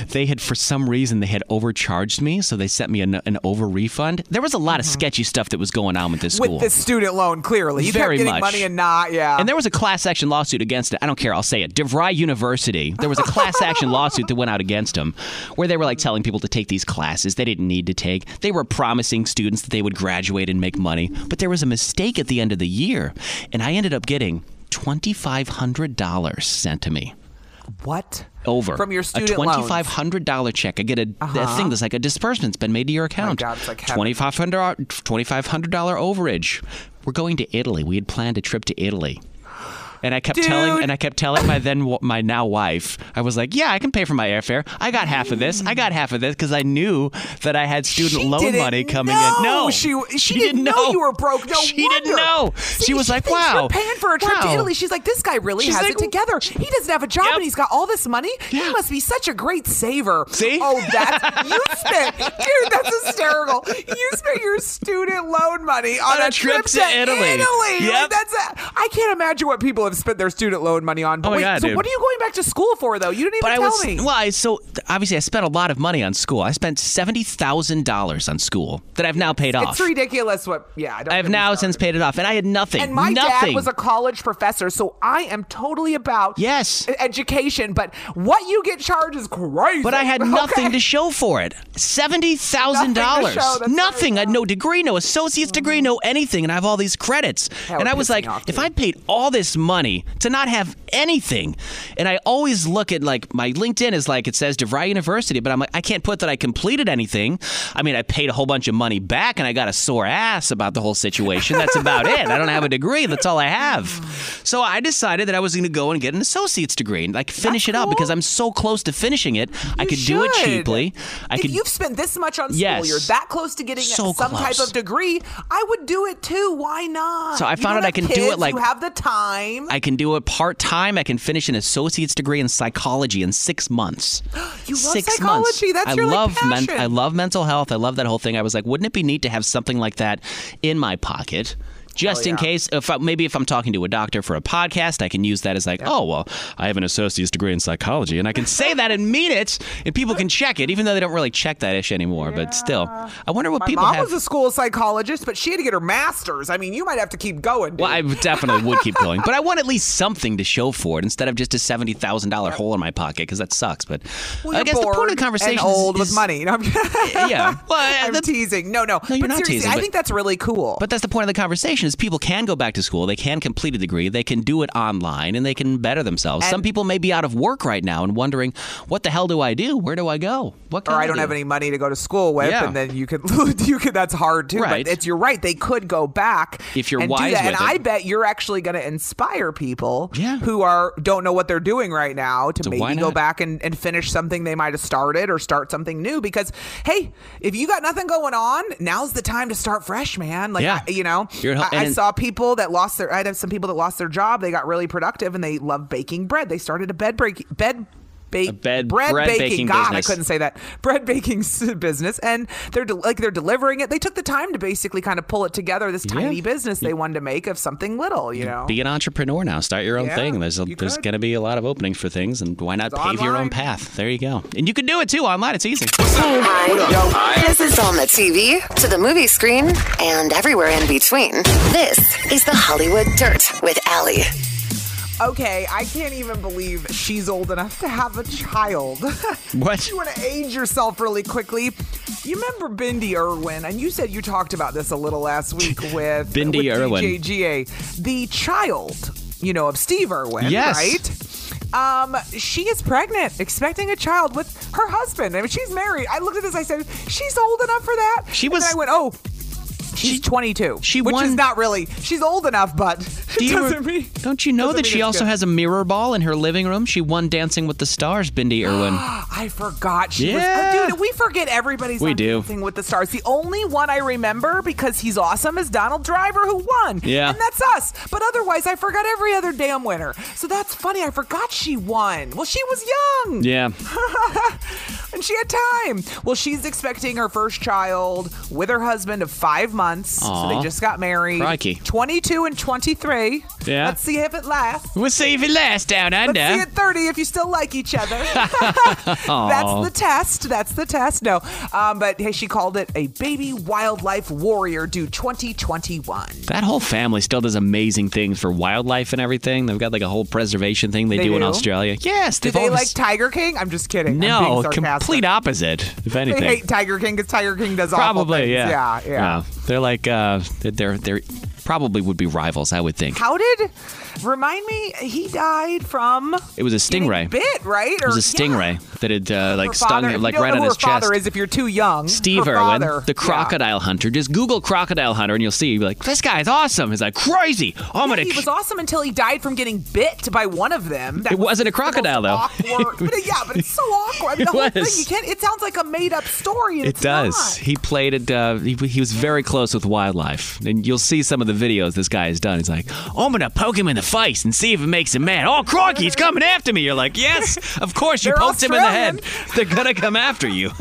they had, for some reason, they had overcharged me, so they sent me an, an over refund. There was a lot of sketchy stuff that was going on with this school. With the student loan, clearly. You Very kept getting much. money and not, yeah. And there was a class action lawsuit against it. I don't care. I'll say it. DeVry University. There was a class action lawsuit that went out against them where they were like telling people to take these classes they didn't need to take. They were promising students that they would graduate and make money. But there was a mistake at the end of the year. And I ended up getting twenty-five hundred dollars sent to me. What? Over. From your student a twenty-five hundred dollars check. I get a, Uh-huh. a thing that's like a disbursement's been made to your account. Oh my God, it's like heaven. twenty-five hundred dollars twenty-five hundred dollars overage. We're going to Italy. We had planned a trip to Italy. And I kept Dude. telling, and I kept telling my then my now wife, I was like, "Yeah, I can pay for my airfare. I got half of this. I got half of this because I knew that I had student She loan didn't money coming know. in." No, she she, didn't, know. you were broke. No she wonder. didn't know. See, she was she like, thinks "Wow, you're paying for a trip wow. to Italy." She's like, "This guy really She's has like, it together. He doesn't have a job Yep. and he's got all this money. Yeah. He must be such a great saver." See? Oh, that's you spent, dude. That's hysterical. You spent your student loan money on, On a trip to Italy. Italy. Yep. Like, that's a, I can't imagine what people have spent their student loan money on. But Oh my wait, God, so dude. what are you going back to school for, though? You didn't even But I tell was me. well. I, so obviously, I spent a lot of money on school. I spent seventy thousand dollars on school that I've now paid off. It's ridiculous. What? Yeah, I don't. I have get me now started. since paid it off, and I had nothing. And my nothing. dad was a college professor, so I am totally about Yes. education. But what you get charged is crazy. But I had nothing Okay? to show for it. Seventy thousand dollars. Nothing to show, that's Nothing. right. I had no degree, no associate's degree, no anything, and I have all these credits. That and would I was piss me like, off, if too. I paid all this money to not have anything, and I always look at like my LinkedIn is like it says DeVry University, but I'm like I can't put that I completed anything. I mean, I paid a whole bunch of money back, and I got a sore ass about the whole situation. That's about it. I don't have a degree. That's all I have. So I decided that I was going to go and get an associate's degree and like finish That's it up cool. because I'm so close to finishing it. I You could do it should. cheaply. I if could. you've spent this much on school, Yes. you're that close to getting So some type close. of degree. I would do it too. Why not? So I You found don't out I have can do kids, it, like- you have the time. I can do it part time. I can finish an associate's degree in psychology in six months. You love six psychology. months. That's I your, like, love passion. I love mental health. I love that whole thing. I was like, wouldn't it be neat to have something like that in my pocket? Just in yeah. case, if I, maybe if I'm talking to a doctor for a podcast, I can use that as like, oh, well, I have an associate's degree in psychology. And I can say that and mean it, and people can check it, even though they don't really check that ish anymore. But still, I wonder what My people mom have. was a school psychologist, but she had to get her master's. I mean, you might have to keep going. Dude. Well, I definitely would keep going, but I want at least something to show for it instead of just a seventy thousand dollar hole in my pocket because that sucks. But Well, I you're guess the point bored of the conversation and old is, with money. No, I'm Yeah, well, I'm the- teasing. No, no, No, you're but not seriously, teasing, I but- think that's really cool. But that's the point of the conversation: is people can go back to school, they can complete a degree, they can do it online, and they can better themselves. And- Some people may be out of work right now and wondering, "What the hell do I do? Where do I go? What can or I I don't do?" have any money to go to school with, Yeah. and then you could, you could. That's hard too. Right. But it's you're right. They could go back If you're and wise do that. with and it. I bet you're actually going to inspire people Yeah. who are don't know what they're doing right now to So why maybe go not? back and, and finish something they might have started or start something new. Because hey, if you got nothing going on, now's the time to start fresh, man. Like Yeah. I, you know, You're- I, I and- saw people that lost their. I had some people that lost their job. They got really productive and they love baking bread. They started a bed break bed. Bake, A bed- bread, bread baking. baking God, business. I couldn't say that. Bread baking s- business, and they're de- like they're delivering it. They took the time to basically kind of pull it together. This tiny Yeah. business they wanted to make of something little, you know. Be an entrepreneur now. Start your own Yeah, thing. There's a, you there's could. going to be a lot of openings for things, and why not It's pave your online. own path? There you go. And you can do it too online. It's easy. Hi. This is on the T V, to the movie screen, and everywhere in between. This is the Hollywood Dirt with Allie. Okay, I can't even believe she's old enough to have a child. What? You want to age yourself really quickly? You remember Bindi Irwin, and you said you talked about this a little last week with Bindi with Irwin. D J G A, the child, you know, of Steve Irwin, Yes. right? Um, she is pregnant, expecting a child with her husband. I mean, she's married. I looked at this. I said, she's old enough for that. She And was- then I went, oh. She's twenty-two, she which won- is not really. She's old enough, but Do it you- doesn't mean. Don't you know doesn't that mean she it's also good. has a mirror ball in her living room? She won Dancing with the Stars, Bindi Irwin. I forgot she Yeah. was. Dude, we forget everybody's We on do. Dancing with the Stars. The only one I remember because he's awesome is Donald Driver, who won. Yeah. And that's us. But otherwise, I forgot every other damn winner. So that's funny. I forgot she won. Well, she was young. Yeah. And she had time. Well, she's expecting her first child with her husband of five months. Aw. So they just got married. Crikey. twenty-two and twenty-three. Yeah. Let's see if it lasts. We'll see if it lasts down under. Let's see at thirty if you still like each other. That's the test. That's the test. No. Um, but hey, she called it a baby wildlife warrior due twenty twenty-one. That whole family still does amazing things for wildlife and everything. They've got like a whole preservation thing they, They do, in do? Australia. Yes. Do they've they always- like Tiger King? I'm just kidding. I'm No, being sarcastic. complete opposite, if They anything. hate Tiger King because Tiger King does awful Probably, things. yeah. Yeah, yeah. No, they're like, uh, they're, they're probably would be rivals, I would think. How did, remind me, he died from It was a stingray. getting bit, right? It was a stingray that had uh, like Her stung father, him like you don't right know on who his her father chest. is if you're too young. Steve Her Irwin, father. the Yeah. crocodile hunter. Just Google crocodile hunter and you'll see. You'll be like, this guy's awesome. He's like, crazy. I'm Yeah, gonna. he was awesome until he died from getting bit by one of them. That It wasn't a the most crocodile, though. awkward- but it- yeah, but it's so awkward. I mean, It the whole was. thing, you can't. It sounds like a made-up story. And It it's does. not. He played it. Uh, he, he was very close with wildlife, and you'll see some of the videos this guy has done. He's like, oh, I'm gonna poke him in the face and see if it makes him mad. Oh, crikey, he's coming after me. You're like, yes, of course. You They're poked him in the head. Australian. They're gonna come after you.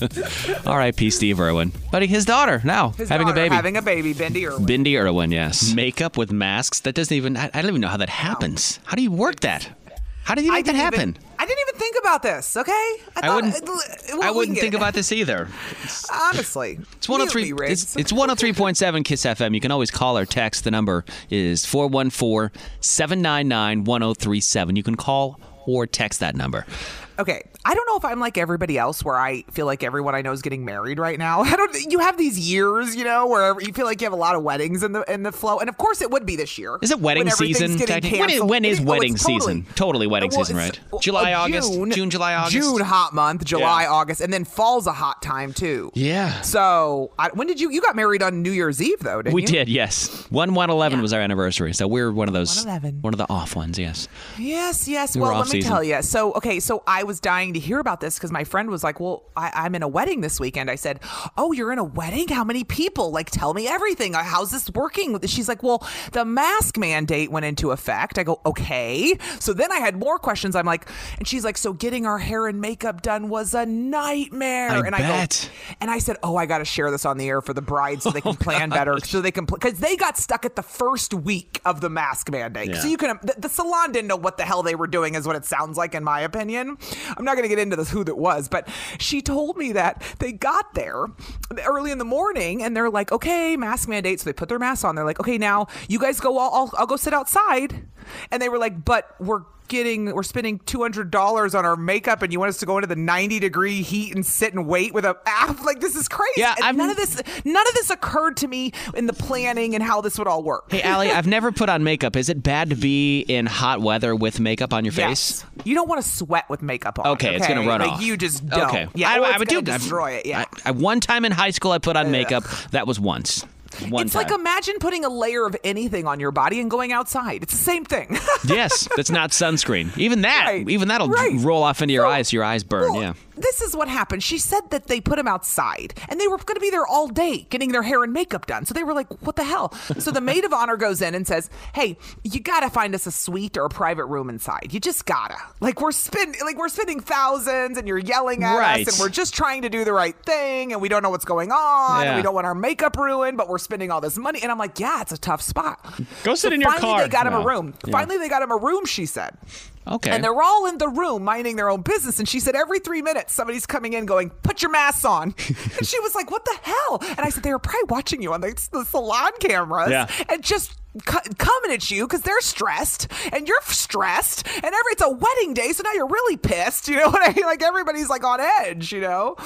R I P Steve Irwin, but his daughter now His having daughter a baby. Having a baby, Bindi Irwin. Bindi Irwin, yes. Makeup with masks. That doesn't even. I, I don't even know how that happens. How do you work that? How did you I make that didn't happen? Even, I didn't even think about this. Okay, I, I thought- wouldn't. uh, well, I we wouldn't can think get- about this either. Honestly, It's one hundred three. Mute me, Riggs. It's, it's one hundred three point seven Kiss F M. You can always call or text. The number is four one four, seven nine nine, one zero three seven. You can call or text that number. Okay, I don't know if I'm like everybody else where I feel like everyone I know is getting married right now. I don't. You have these years, you know, where you feel like you have a lot of weddings in the in the flow, and of course it would be this year. Is it wedding when everything's season? getting technically? When is, canceled. when is It- oh, wedding it's totally- season? Totally wedding Well, season, it's- right? July, uh, August, June, June, July, August. June hot month, July, Yeah. August, and then fall's a hot time too. Yeah. So I, when did you you got married on New Year's Eve though? Didn't We you? did, yes. One one eleven was our anniversary, so we're one of those, one eleven. one of the off ones, yes. Yes, yes. We were Well, let me off-season. tell you. So, okay, so I was dying to hear about this because my friend was like, well, I, I'm in a wedding this weekend. I said, oh, you're in a wedding? How many people? Like, tell me everything. How's this working? She's like, well, the mask mandate went into effect. I go, okay. So then I had more questions. I'm like, and she's like, so getting our hair and makeup done was a nightmare. I and bet. I go, and I said, oh, I got to share this on the air for the bride so they can plan better. So they can, because they got stuck at the first week of the mask mandate. Yeah. So you can, the, the salon didn't know what the hell they were doing, is what it sounds like, in my opinion. I'm not going to get into this who that was, but she told me that they got there early in the morning and they're like, okay, mask mandate. So they put their masks on. They're like, okay, now you guys go, I'll, I'll, I'll go sit outside. And they were like, but we're getting, we're spending two hundred dollars on our makeup and you want us to go into the ninety degree heat and sit and wait with a app? Like, this is crazy. Yeah, And I'm- none of this, none of this occurred to me in the planning and how this would all work. Hey, Allie, I've never put on makeup. Is it bad to be in hot weather with makeup on your face? Yes. You don't want to sweat with makeup on. Okay, it's gonna run like, off. You just don't. Okay. Yeah, I, or I it's would gonna do that. destroy it. Yeah. I, I, one time in high school, I put on makeup. That was once. One it's time. like imagine putting a layer of anything on your body and going outside. It's the same thing. Yes, that's not sunscreen. Even that, Right, even that'll right. roll off into your So- eyes. Your eyes burn. Well, yeah. This is what happened. She said that they put him outside and they were going to be there all day getting their hair and makeup done. So they were like, what the hell? So the maid of honor goes in and says, hey, you got to find us a suite or a private room inside. You just gotta. Like we're spending like we're spending thousands and you're yelling at Right. us and we're just trying to do the right thing and we don't know what's going on. Yeah. And we don't want our makeup ruined, but we're spending all this money. And I'm like, yeah, it's a tough spot. Go sit So in your finally car. they got him No. a room. Yeah. Finally they got him a room, she said. Okay. And they're all in the room minding their own business. And she said every three minutes, somebody's coming in going, put your masks on. And she was like, what the hell? And I said, they were probably watching you on the, the salon cameras Yeah. and just cu- coming at you because they're stressed and you're stressed. And every it's a wedding day. So now you're really pissed. You know what I mean? Like everybody's like on edge, you know?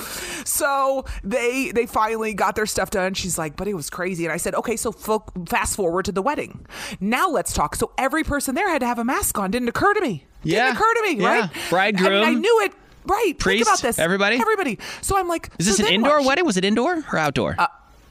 So they they finally got their stuff done. She's like, but it was crazy. And I said, okay, so fo- fast forward to the wedding. Now let's talk. So every person there had to have a mask on. Didn't occur to me. Yeah. Didn't occur to me, Yeah. right? Bride, I mean, I groom, knew it. Right. priest, Think about this. everybody? Everybody. So I'm like, Is so this an then indoor what? wedding? Was it indoor or outdoor? Uh,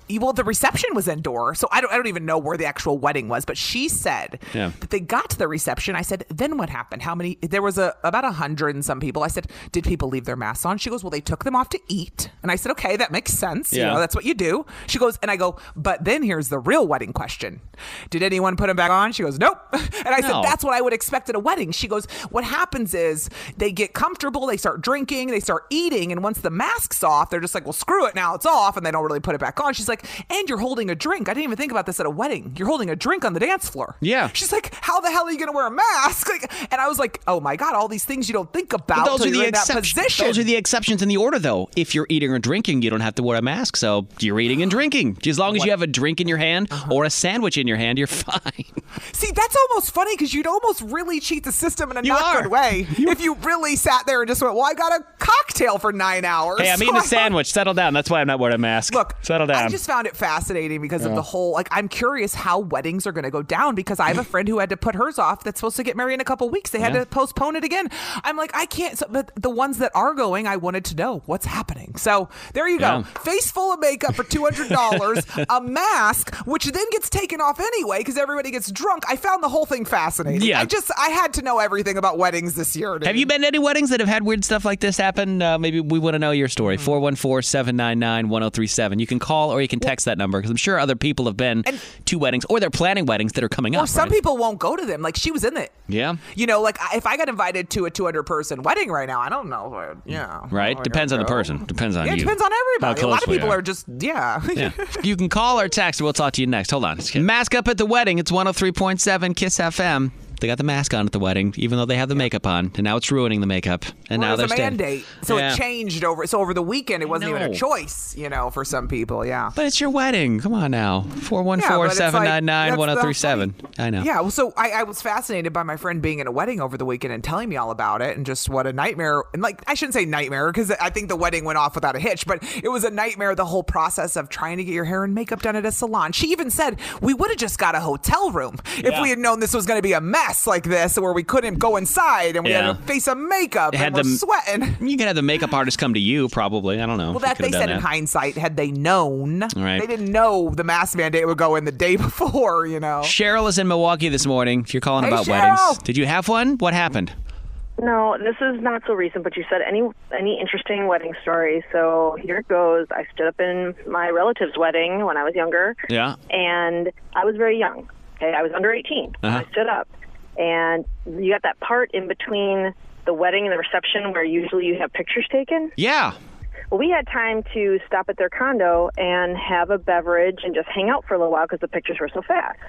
well, the reception was indoor, so I don't I don't even know where the actual wedding was. But she said Yeah. that they got to the reception. I said, then what happened? How many? There was a about a hundred and some people. I said, did people leave their masks on? She goes, well, they took them off to eat. And I said, okay, that makes sense. Yeah. You know, that's what you do. She goes, and I go, but then here's the real wedding question. Did anyone put them back on? She goes, nope. And I No. said, that's what I would expect at a wedding. She goes, what happens is they get comfortable, they start drinking, they start eating, and once the mask's off, they're just like, well, screw it, now it's off, and they don't really put it back on. She's like, and you're holding a drink. I didn't even think about this at a wedding. You're holding a drink on the dance floor. Yeah. She's like, how the hell are you going to wear a mask? Like, and I was like, oh my God, all these things you don't think about Those till are you're the in that exceptions. position. Those are the exceptions in the order, though. If you're eating or drinking, you don't have to wear a mask. So you're eating and drinking. As long as you have a drink in your hand Uh-huh. or a sandwich in your hand, you're fine. See, that's almost funny because you'd almost really cheat the system in a You not are. good way if you really sat there and just went, well, I got a cocktail for nine hours. Hey, I'm so eating I a don't- sandwich. Settle down. That's why I'm not wearing a mask. Look, settle down. I just found it fascinating because of the whole, like, I'm curious how weddings are going to go down because I have a friend who had to put hers off that's supposed to get married in a couple weeks. They had Yeah. to postpone it again. I'm like, I can't. So, but the ones that are going, I wanted to know what's happening. So there you Yeah. go. Face full of makeup for two hundred dollars, a mask, which then gets taken off anyway because everybody gets drunk. I found the whole thing fascinating. Yeah. I just, I had to know everything about weddings this year. Dude. Have you been to any weddings that have had weird stuff like this happen? Uh, maybe we want to know your story. Mm-hmm. four one four, seven nine nine, one oh three seven. You can call or you can text that number because I'm sure other people have been And- to weddings or they're planning weddings that are coming Or up. some right? people won't go to them. Like she was in it. Yeah. You know, like I- if I got invited to a two hundred person wedding right now, I don't know. if I would- Yeah. Right? I Depends on the don't know. person. Depends on Yeah, it you. depends on everybody. How A lot of close we people are. are just, yeah. Yeah. You can call or text. We'll talk to you next. Hold on. Mask up at the wedding. It's one oh three point seven KISS F M. They got the mask on at the wedding, even though they have the makeup on, and now it's ruining the makeup. And Well, now it they're was a staying. mandate, so Yeah. it changed over. So over the weekend, it wasn't even a know. choice, you know, for some people. Yeah. But it's your wedding. Come on now. four one Yeah, four, but it's like- seven nine nine, that's one oh three the seven. I know. Yeah, well, so I, I was fascinated by my friend being in a wedding over the weekend and telling me all about it and just what a nightmare. And like, I shouldn't say nightmare because I think the wedding went off without a hitch, but it was a nightmare, the whole process of trying to get your hair and makeup done at a salon. She even said we would have just got a hotel room if Yeah. we had known this was going to be a mess like this where we couldn't go inside and we Yeah. had to face some makeup Had and we're them- sweating. You can have the makeup artist come to you, probably. I don't know. Well, that they said in hindsight, had they known, Right. they didn't know the mask mandate would go in the day before, you know. Cheryl is in Milwaukee this morning. If you're calling Hey, about Cheryl. weddings, did you have one? What happened? No, this is not so recent, but you said any any interesting wedding stories. So here it goes. I stood up in my relative's wedding when I was younger, Yeah. and I was very young. Okay, I was under eighteen. when Uh-huh. I stood up, and you got that part in between the wedding and the reception where usually you have pictures taken. Yeah. Well, we had time to stop at their condo and have a beverage and just hang out for a little while because the pictures were so fast.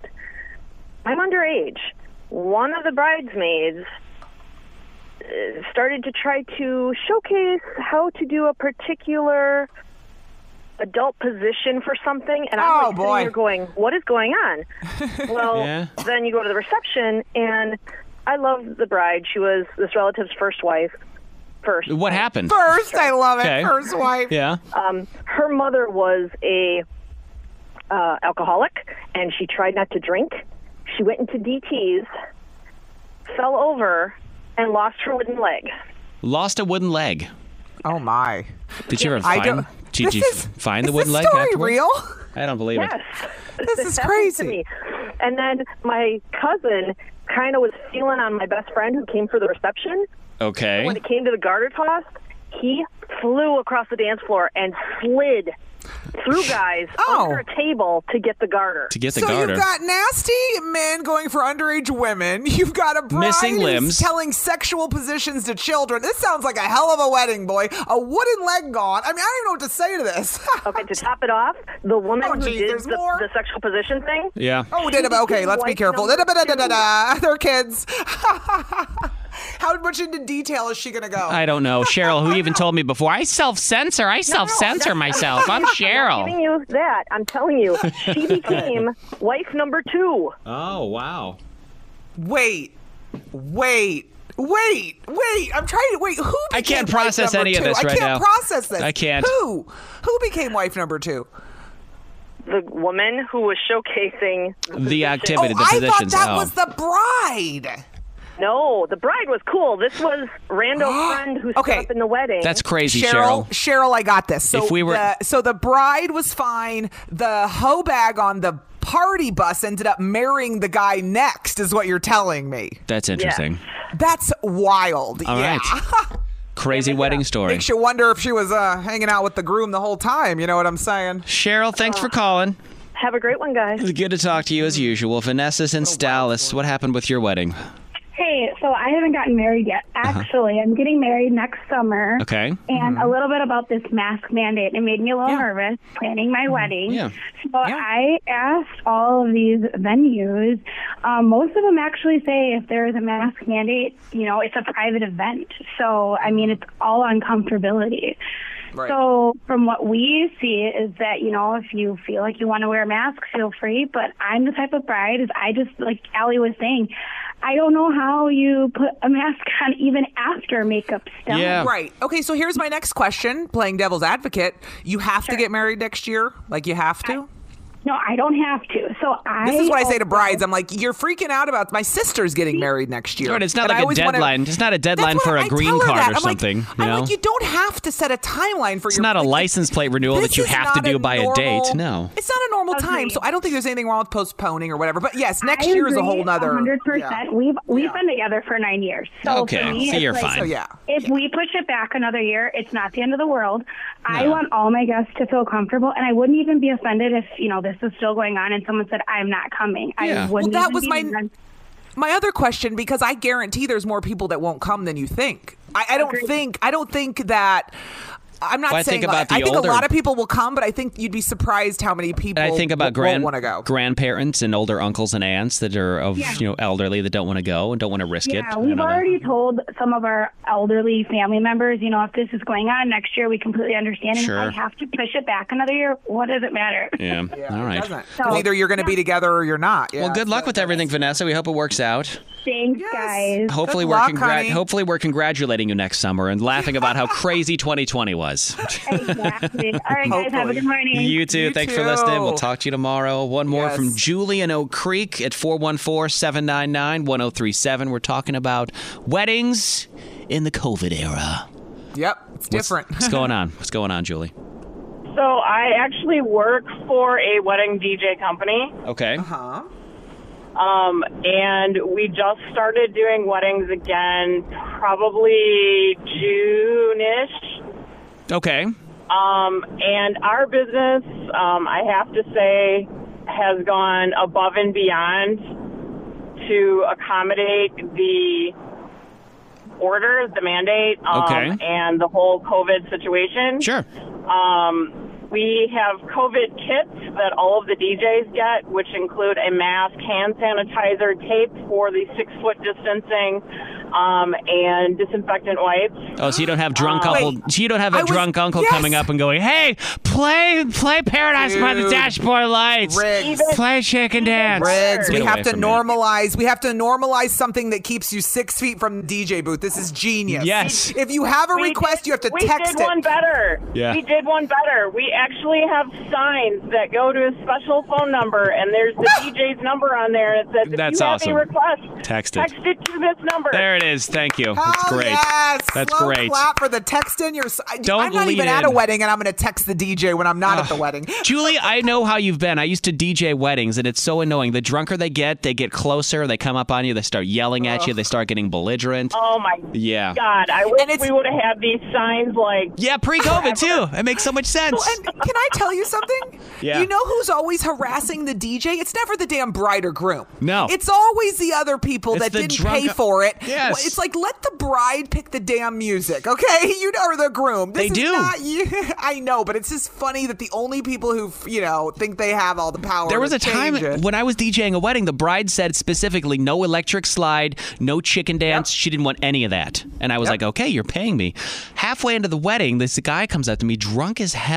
I'm underage. One of the bridesmaids uh, started to try to showcase how to do a particular adult position for something, and I'm Oh, like boy. sitting here going, what is going on? Well, Yeah. then you go to the reception, and I love the bride. She was this relative's first wife. First. What happened? First, I love it. Okay. First wife. Yeah. Um, her mother was a uh, alcoholic, and she tried not to drink. She went into D Ts, fell over, and lost her wooden leg. Lost a wooden leg. Oh my! Did you ever I find? don't. Did this you is, find the is wooden this leg? story afterwards? real? I don't believe Yes. This is happened crazy. to me. And then my cousin kind of was feeling on my best friend who came for the reception. it. Okay. When it came to the garter toss, he flew across the dance floor and slid through guys Oh. under a table to get the garter. To get the so garter. you've got nasty men going for underage women. You've got a bride Missing who's limbs. telling sexual positions to children. This sounds like a hell of a wedding, boy. A wooden leg gone. I mean, I don't even know what to say to this. Okay, to top it off, the woman Oh, who geez, did there's the, more? the sexual position thing, yeah. Oh, did it? Okay, let's be Wife careful. number Da-da-da-da-da-da. They're kids. How much into detail is she going to go? I don't know. Cheryl, who even told me before, I self-censor. I self-censor myself. I'm I'm not Cheryl. giving you that. I'm telling you, she became wife number two. Oh, wow. Wait, wait, wait, wait. I'm trying to wait. Who? Became I can't wife process number any of two? this I right can't now. process this. I can't. Who? Who became wife number two? The woman who was showcasing The activity, oh, the I positions. thought that oh. was the bride. No, the bride was cool. This was rando friend who Okay. stood up in the wedding. That's crazy, Cheryl, Cheryl. Cheryl, I got this. So If we were- the, so the bride was fine. The hoe bag on the party bus ended up marrying the guy next, is what you're telling me. That's interesting. That's wild. All yeah. right. Crazy wedding story. Makes you wonder if she was uh, hanging out with the groom the whole time. You know what I'm saying? Cheryl, thanks for calling. Have a great one, guys. It's good to talk to you as usual. Vanessa's in Dallas. What happened with your wedding? Hey, so I haven't gotten married yet. Actually, I'm getting married next summer. Okay. And a little bit about this mask mandate. It made me a little Yeah. nervous planning my wedding. Yeah. So I asked all of these venues. Um, most of them actually say if there is a mask mandate, you know, it's a private event. So, I mean, it's all on comfortability. Right. So from what we see is that, you know, if you feel like you want to wear a mask, feel free. But I'm the type of bride is I just, like Allie was saying, I don't know how you put a mask on even after makeup stuff. Yeah. Right. Okay, so here's my next question, playing devil's advocate. You have to get married next year? Like you have to? No, I don't have to. So I. This is what I say to also- brides. I'm like, you're freaking out about my sister's getting married next year. Right, it's not And I like a always wanna- deadline. It's not a deadline That's for what a I green tell her card that. or I'm like- something, you I'm know? like, you don't have to set a timeline for It's your. not a like, license plate renewal this that you is have to not do a by a normal- date. No. It's not a normal time, Agreed. so I don't think there's anything wrong with postponing or whatever. But yes, next I year is a agree, whole nother. one hundred percent. Yeah. We've we've Yeah. been together for nine years. So Okay, for me, so it's you're like, fine. So yeah. If we push it back another year, it's not the end of the world. I No. want all my guests to feel comfortable, and I wouldn't even be offended if, you know, this is still going on and someone said, I'm not coming. Yeah. I wouldn't Well, that even was be my- offended. My other question, because I guarantee there's more people that won't come than you think. I, I don't Agreed. think. I don't think that. I'm not Well, I saying. think about like, the I think older- a lot of people will come, but I think you'd be surprised how many people. And I think about w- grand, won't want to go. grandparents and older uncles and aunts that are of Yeah. you know elderly that don't want to go and don't want to risk it. Yeah, I we've don't know. already told some of our elderly family members, you know, if this is going on next year, we completely understand. And Sure. if I have to push it back another year, what does it matter? Yeah. Yeah, All it right. doesn't. So- 'Cause either you're going to be together or you're not. Yeah, Well, good it's luck the- with everything, Vanessa. We hope it works out. Thanks, Yes. guys. Hopefully, Good we're luck, congra- honey. hopefully we're congratulating you next summer and laughing about how crazy twenty twenty was. Exactly. All right, guys, have a Hopefully. good morning. You too. You Thanks for listening. We'll too. talk to you tomorrow. One more Yes. from Julie in Oak Creek at four one four, seven nine nine, one oh three seven. We're talking about weddings in the COVID era. Yep, it's different. What's, what's going on? What's going on, Julie? So I actually work for a wedding D J company, Okay. huh? um, and we just started doing weddings again, probably June-ish. Okay. Um, and our business, um, I have to say, has gone above and beyond to accommodate the order, the mandate, um, Okay. and the whole COVID situation. Sure. Um, we have COVID kits that all of the D Js get, which include a mask, hand sanitizer, tape for the six-foot distancing, um, and disinfectant wipes. Oh, so you don't have drunk Uh, uncle. wait. So you don't have a I was- drunk uncle yes. coming up and going, "Hey, play, play Paradise by the Dude. Dashboard Lights. Riggs. Play Shake and Dance." Riggs, Get we away have to from me. normalize. We have to normalize something that keeps you six feet from the D J booth. This is genius. Yes. If you have a We request, did- you have to we text did it. one better. Yeah. We did one better. We actually have signs that go to a special phone number, and there's the D J's number on there. It says, if That's you have awesome. a request, Text it. text it to this number. There it is. Thank you. That's Oh, great. Yes. That's Slow great. clap for the text in your. I- Don't I'm not lead even at in. a wedding, and I'm going to text the D J when I'm not at the wedding. Julie, I know how you've been. I used to D J weddings, and it's so annoying. The drunker they get, they get closer, they come up on you, they start yelling at you, they start getting belligerent. Oh, my Yeah. God. I wish And it's- we would have had these signs like... Yeah, pre-COVID, too. It makes so much sense. Well, and can I tell you something? Yeah. You know who's always harassing the D J? It's never the damn bride or groom. No. It's always the other people It's that the didn't drunk- pay for it. Yes. Well, it's like, let the bride pick the damn music, okay? You know, or the groom. This They is do. Not, you, I know, but it's just funny that the only people who, you know, think they have all the power There was to a time change it. when I was DJing a wedding, the bride said specifically no electric slide, no chicken dance. She didn't want any of that. And I was Yep. like, okay, you're paying me. Halfway into the wedding, this guy comes up to me drunk as hell,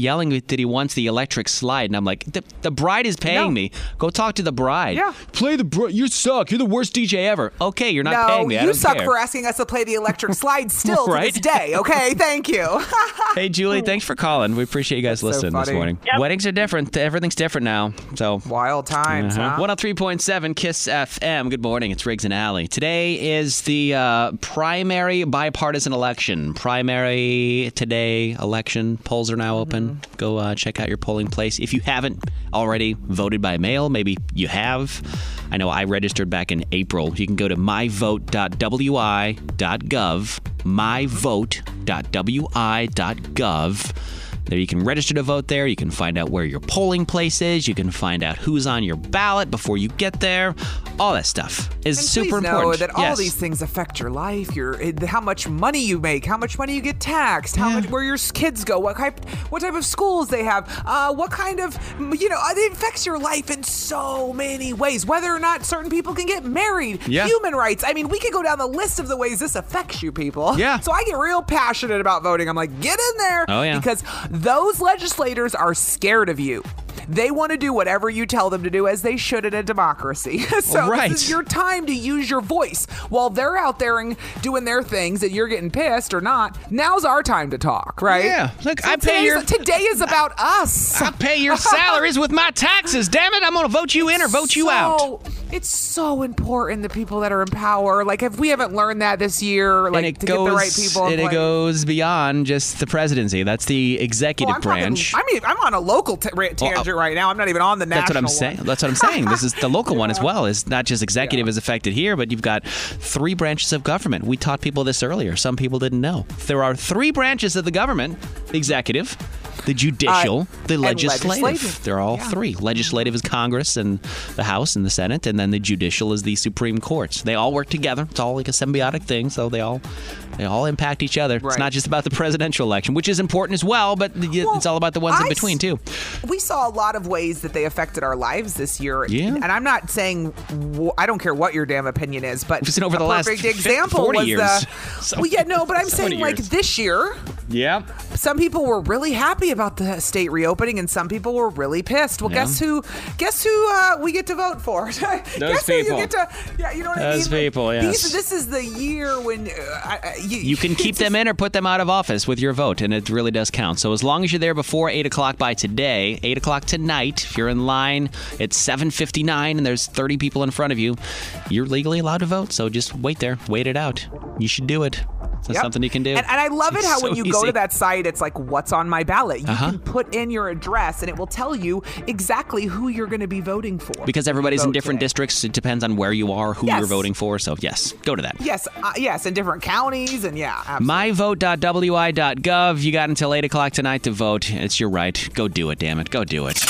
yelling that he wants the electric slide. And I'm like, the, the bride is paying No. me. Go talk to the bride. Yeah. Play the bride. You suck. You're the worst D J ever. Okay, you're not no, paying me. I you don't suck care. for asking us to play the electric slide still Right? to this day. Okay, thank you. Hey, Julie, thanks for calling. We appreciate you guys That's so listening this funny. morning. Yep. Weddings are different. Everything's different now. So Wild times, Uh-huh. huh? one oh three point seven KISS F M. Good morning. It's Riggs and Alley. Today is the uh, primary bipartisan election. Primary today election. Polls are now open. Mm-hmm. Go uh, check out your polling place. If you haven't already voted by mail, maybe you have. I know I registered back in April. You can go to my vote dot w i dot gov. my vote dot w i dot gov. There you can register to vote there. You can find out where your polling place is. You can find out who's on your ballot before you get there. All that stuff is And super please know important. that all Yes. these things affect your life, your it- how much money you make, how much money you get taxed, how much where your kids go, what type what type of schools they have, uh, what kind of you know it affects your life in so many ways. Whether or not certain people can get married, Yeah. human rights. I mean, we could go down the list of the ways this affects you, people. Yeah. So I get real passionate about voting. I'm like, get in there, Oh, yeah. because those legislators are scared of you. They want to do whatever you tell them to do, as they should in a democracy. so Right. this is your time to use your voice. While they're out there and doing their things and you're getting pissed or not, now's our time to talk, right? Yeah. Look, So I pay today's- your- Today is about us. I pay your salaries with my taxes. Damn it. I'm going to vote you in or vote you out. So, it's so important, the people that are in power. Like, if we haven't learned that this year, like, and it to goes, get the right people in and it place. goes beyond just the presidency. That's the executive Oh, I'm talking- branch. I mean, I'm on a local t- ra- tangent right now. I'm not even on the national That's what I'm saying. one. That's what I'm saying. This is the local one as well. It's not just executive is affected here, but you've got three branches of government. We taught people this earlier. Some people didn't know. There are three branches of the government: the executive, the judicial, Uh, the and legislative. legislative. They're all Yeah. three. Legislative is Congress and the House and the Senate, and then the judicial is the Supreme Court. They all work together. It's all like a symbiotic thing, so they all they all impact each other. It's Right. not just about the presidential election, which is important as well, but Well, it's all about the ones in I between s- too. We saw a lot of ways that they affected our lives this year. Yeah. And I'm not saying, wh- I don't care what your damn opinion is, but We've seen over a the last perfect fif- example forty was years. the. So- well, yeah, no, but I'm so saying many like years. this year, Yeah. some people were really happy about the state reopening, and some people were really pissed. Well, Yeah. guess who? Guess who uh, we get to vote for? guess who people. you get to? Yeah, you know what I mean. Those people, Like, yes. These, this is the year when uh, I, I- you, You can keep them in or put them out of office with your vote, and it really does count. So as long as you're there before eight o'clock by today, eight o'clock tonight, if you're in line, it's seven fifty-nine and there's thirty people in front of you, you're legally allowed to vote. So just wait there. Wait it out. You should do it. That's Yep. something you can do. And, and I love it It's how so when you go easy. to that site, it's like, what's on my ballot? You Uh-huh. can put in your address, and it will tell you exactly who you're going to be voting for. Because everybody's in Vote different today. districts. It depends on where you are, who Yes. you're voting for. So yes, go to that. Yes, uh, yes, in different counties, and yeah, absolutely. my vote dot w i dot gov. You got until eight o'clock tonight to vote. It's your right. Go do it, damn it. Go do it.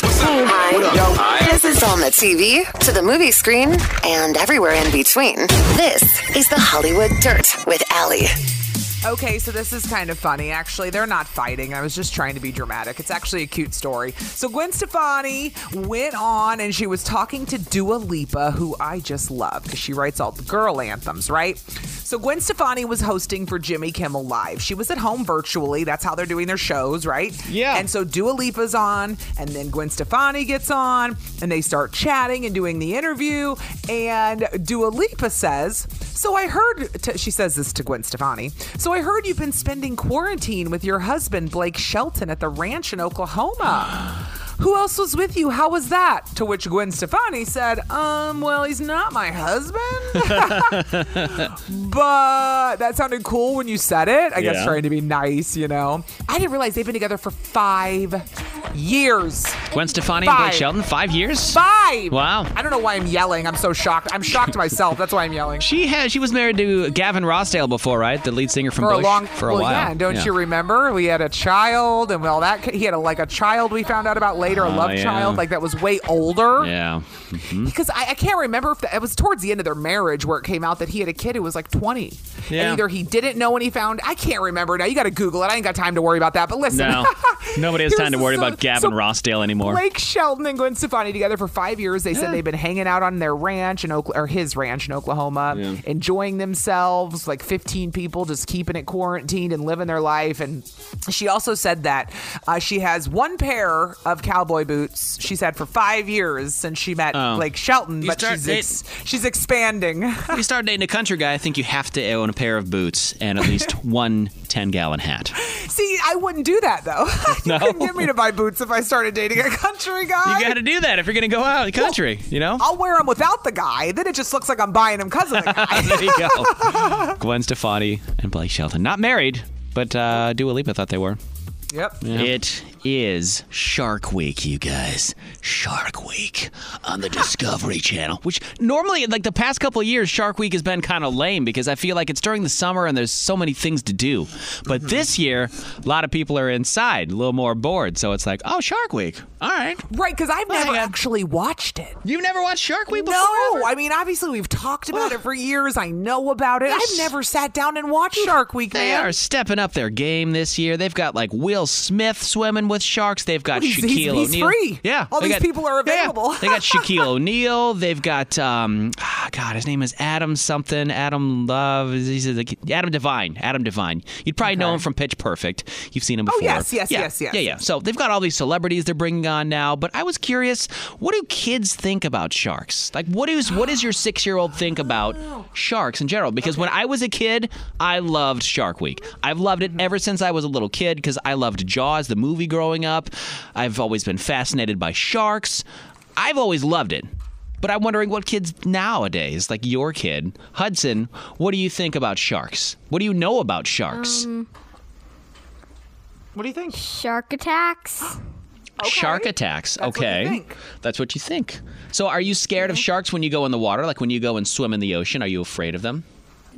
Hi. This is on the T V, to the movie screen, and everywhere in between. This is the Hollywood Dirt with Allie. Okay, so this is kind of funny. Actually, they're not fighting. I was just trying to be dramatic. It's actually a cute story. So Gwen Stefani went on and she was talking to Dua Lipa, who I just love because she writes all the girl anthems, right? So Gwen Stefani was hosting for Jimmy Kimmel Live. She was at home virtually. That's how they're doing their shows, right? Yeah. And so Dua Lipa's on, and then Gwen Stefani gets on, and they start chatting and doing the interview. And Dua Lipa says, so I heard, t- she says this to Gwen Stefani, so I heard you've been spending quarantine with your husband, Blake Shelton, at the ranch in Oklahoma. Who else was with you? How was that? To which Gwen Stefani said, um, well, he's not my husband. But that sounded cool when you said it. I guess Yeah. trying to be nice, you know. I didn't realize they've been together for five years. Gwen Stefani and Blake Five. Shelton, five years? Five! Wow. I don't know why I'm yelling. I'm so shocked. I'm shocked myself. That's why I'm yelling. She had. She was married to Gavin Rossdale before, right? The lead singer from For Bush. a long, for a well, while. yeah. And don't Yeah. you remember? We had a child, and well, that he had a, like a child we found out about later, a Oh, love yeah. child, like that was way older. Yeah. Because I, I can't remember if that, it was towards the end of their marriage where it came out that he had a kid who was like twenty. Yeah. And either he didn't know when he found. I can't remember now. You got to Google it. I ain't got time to worry about that. But listen, No. Nobody has here's time to the worry about about Gavin Rossdale anymore. Blake Shelton and Gwen Stefani together for five years. They said Yeah. they've been hanging out on their ranch in Oklahoma, or his ranch in Oklahoma, Yeah. enjoying themselves, like fifteen people just keeping it quarantined and living their life. And she also said that uh, she has one pair of cowboy boots she's had for five years since she met Oh. Blake Shelton, You but start she's, ex- she's expanding. If you start dating a country guy, I think you have to own a pair of boots and at least one ten-gallon hat. See, I wouldn't do that, though. you No? couldn't get me to buy boots if I started dating a country guy. You got to do that if you're going to go out in the country, you know? I'll wear them without the guy. Then it just looks like I'm buying them because of the guy. There you go. Gwen Stefani and Blake Shelton. Not married, but uh, Dua Lipa thought they were. Yep. It is Shark Week, you guys. Shark Week on the Discovery Channel. Which normally, like the past couple of years, Shark Week has been kind of lame because I feel like it's during the summer and there's so many things to do. But this year, a lot of people are inside, a little more bored. So it's like, oh, Shark Week. All right. Right, because I've Well, never yeah. actually watched it. You've never watched Shark Week before? No, ever? I mean, obviously we've talked about it for years. I know about it. I've never sat down and watched Shark Week, They man. are stepping up their game this year. They've got like Will Smith swimming with sharks. They've got He's- Shaquille he's- he's O'Neal. free. Yeah, All they these got- people are yeah, yeah. available. They got Shaquille O'Neal. They've got um, ah, God, his name is Adam something. Adam Love. He's like Adam Devine. Adam Devine. You'd probably know him from Pitch Perfect. You've seen him before. Oh, yes, yes, yeah. yes, yes. Yeah, yeah. So they've got all these celebrities they're bringing on now. But I was curious, what do kids think about sharks? Like, what is what does your six-year-old think about sharks in general? Because when I was a kid, I loved Shark Week. I've loved it ever since I was a little kid because I loved Jaws, the movie, growing up. I've always been fascinated by sharks. I've always loved it. But I'm wondering what kids nowadays, like your kid, Hudson, what do you think about sharks? What do you know about sharks? Um, What do you think? Shark attacks. Shark attacks. That's what you okay. think. That's what you think. So are you scared of sharks when you go in the water? Like when you go and swim in the ocean, are you afraid of them?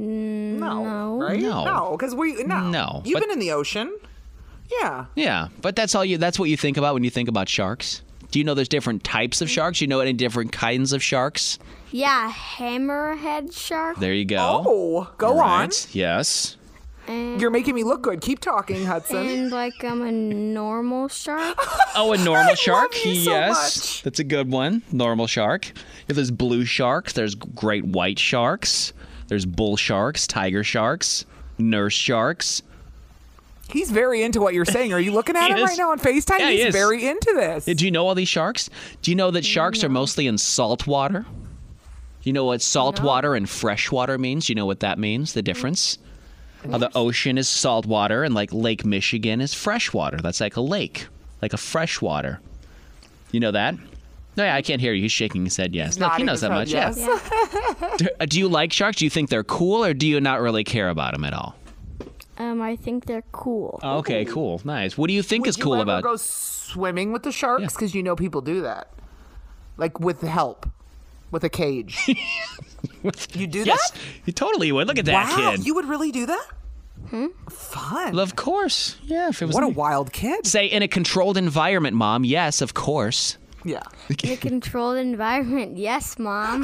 No. Right? No. No, because we, no. No, You've but- been in the ocean. Yeah. Yeah, but that's all you that's what you think about when you think about sharks? Do you know there's different types of sharks? You know any different kinds of sharks? Yeah, hammerhead shark. There you go. Oh, go All on. right. Yes. And, You're making me look good. Keep talking, Hudson. and like um, a normal shark. Oh, a normal shark? you so yes. much. That's a good one. Normal shark. If there's blue sharks, there's great white sharks. There's bull sharks, tiger sharks, nurse sharks. He's very into what you're saying. Are you looking at He him is. right now on FaceTime? Yeah, he He's is. very into this. Did you know all these sharks? Do you know that sharks are mostly in salt water? You know what salt water and fresh water means? You know what that means? The difference? How the ocean is salt water and like Lake Michigan is fresh water. That's like a lake, like a fresh water. You know that? No, yeah, I can't hear you. He's shaking his head yes. Look, he Nodding knows his that head, much. yes. Yeah. Do, uh, do you like sharks? Do you think they're cool or do you not really care about them at all? Um, I think they're cool. Oh, okay, cool. Nice. What do you think Would is you cool ever about go swimming with the sharks? Because you know people do that. Like with help. With a cage. You do Yes, that? you totally would. Look at that Wow, kid. you would really do that? Fun. Well, of course. Yeah, if it was What a me. wild kid. Say in a controlled environment, Mom. Yes, of course. Yeah. In a controlled environment, yes, Mom.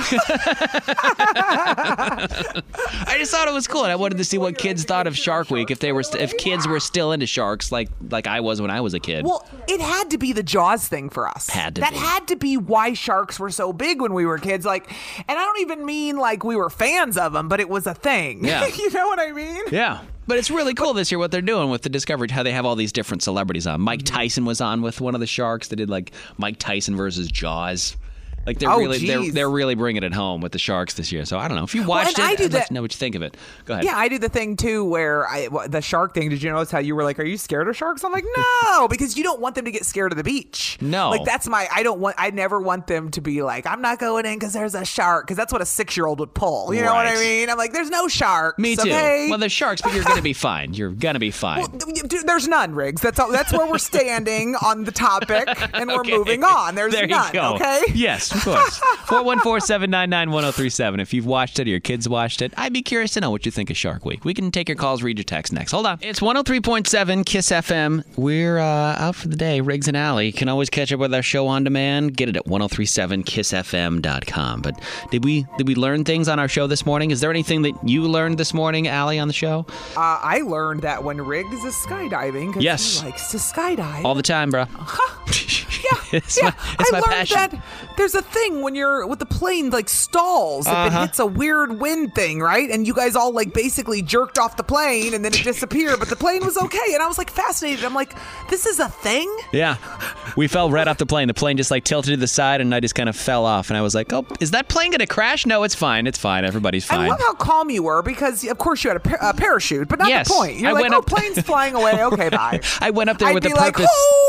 I just thought it was cool, and I wanted to see what kids thought of Shark Week. If they were, st- if kids were still into sharks, like like I was when I was a kid. Well, it had to be the Jaws thing for us. Had to that be. had to be why sharks were so big when we were kids. Like, and I don't even mean like we were fans of them, but it was a thing. Yeah. You know what I mean? Yeah. But it's really cool this year what they're doing with the Discovery, how they have all these different celebrities on. Mike Tyson was on with one of the sharks. They did like Mike Tyson versus Jaws. Like they're Oh, really they're, geez. they're really bringing it home with the sharks this year. So I don't know if you watched and I it. do I'd like that- to know what you think of it. Go ahead. Yeah, I did the thing too where I wh- the shark thing. Did you notice how you were like, "Are you scared of sharks?" I'm like, "No," because you don't want them to get scared of the beach. No. like that's my. I don't want. I never want them to be like, "I'm not going in because there's a shark," because that's what a six year old would pull. You know what I Right. mean? I'm like, "There's no sharks." Me too. Okay? Well, there's sharks, but you're gonna be fine. You're gonna be fine. Well, dude, there's none, Riggs. That's all. That's where we're standing on the topic, and we're Okay. moving on. There's there none. you go. Okay. Yes. of course. four one four, seven nine nine, one oh three seven. If you've watched it or your kids watched it, I'd be curious to know what you think of Shark Week. We can take your calls, read your texts next. Hold on. It's one oh three point seven Kiss F M. We're uh, out for the day. Riggs and Alley. You can always catch up with our show on demand. Get it at ten thirty-seven kiss f m dot com. But did we did we learn things on our show this morning? Is there anything that you learned this morning, Allie, on the show? Uh, I learned that when Riggs is skydiving, because yes. he likes to skydive. All the time, bro. Yeah, it's yeah. my, it's I my learned passion. that there's a thing when you're with the plane, like stalls, if Uh-huh. it hits a weird wind thing, right? And you guys all like basically jerked off the plane and then it disappeared, but the plane was okay. And I was like fascinated. I'm like, this is a thing? Yeah. We fell right off the plane. The plane just like tilted to the side and I just kind of fell off. And I was like, oh, is that plane going to crash? No, it's fine. It's fine. Everybody's fine. I love how calm you were because, of course, you had a, par- a parachute, but not Yes, the point. You're I like, went oh, up- plane's flying away. Okay, bye. I went up there I'd with be the like, purpose.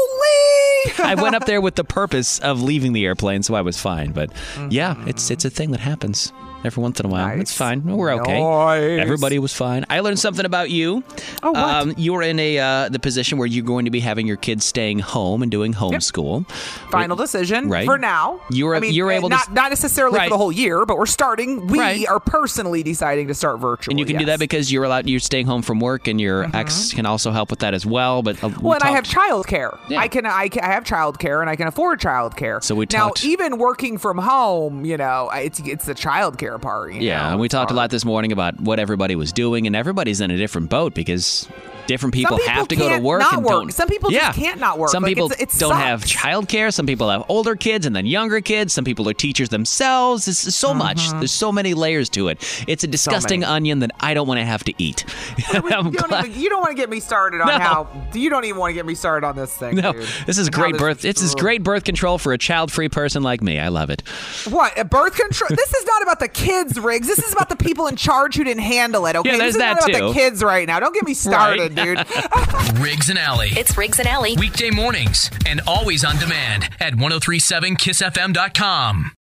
holy! I went up there with the purpose of leaving the airplane, so I was fine. But yeah, it's it's a thing that happens every once in a while. Nice. It's fine. We're okay. Nice. Everybody was fine. I learned something about you. Oh, what? Um, you were in a uh, the position where you're going to be having your kids staying home and doing homeschool. Final decision Right. for now. You were- I mean, you were able to not, s- not necessarily Right. for the whole year, but we're starting. We Right. are personally deciding to start virtual. And you can do yes. that because you're allowed. You're staying home from work, and your ex can also help with that as well. But uh, we Well, and I have talked- childcare. Yeah. I can, I can, I have childcare, and I can afford childcare. So we now, talked- even working from home, you know, it's it's the childcare part. You Yeah, know, and we it's talked a hard. lot this morning about what everybody was doing, and everybody's in a different boat because different people, people have to go to can't work not and work. don't. Some people just yeah. can't not work. Some Like, people it's- it don't have sucks. childcare. Some people have older kids and then younger kids. Some people are teachers themselves. It's so much. There's so many layers to it. It's a disgusting many. onion that I don't want to have to eat. I'm You don't, glad- even, you don't want to get me started on No. how. You don't even want to get me started on this thing. no, dude. this is And how great birth. This This is great birth control for a child-free person like me. I love it. What, a birth control? This is not about the kids, Riggs. This is about the people in charge who didn't handle it. Okay, Yeah, there's this is that not about too. the kids right now. Don't get me started, dude. Riggs and Alley. It's Riggs and Alley. Weekday mornings and always on demand at ten thirty-seven kiss f m dot com.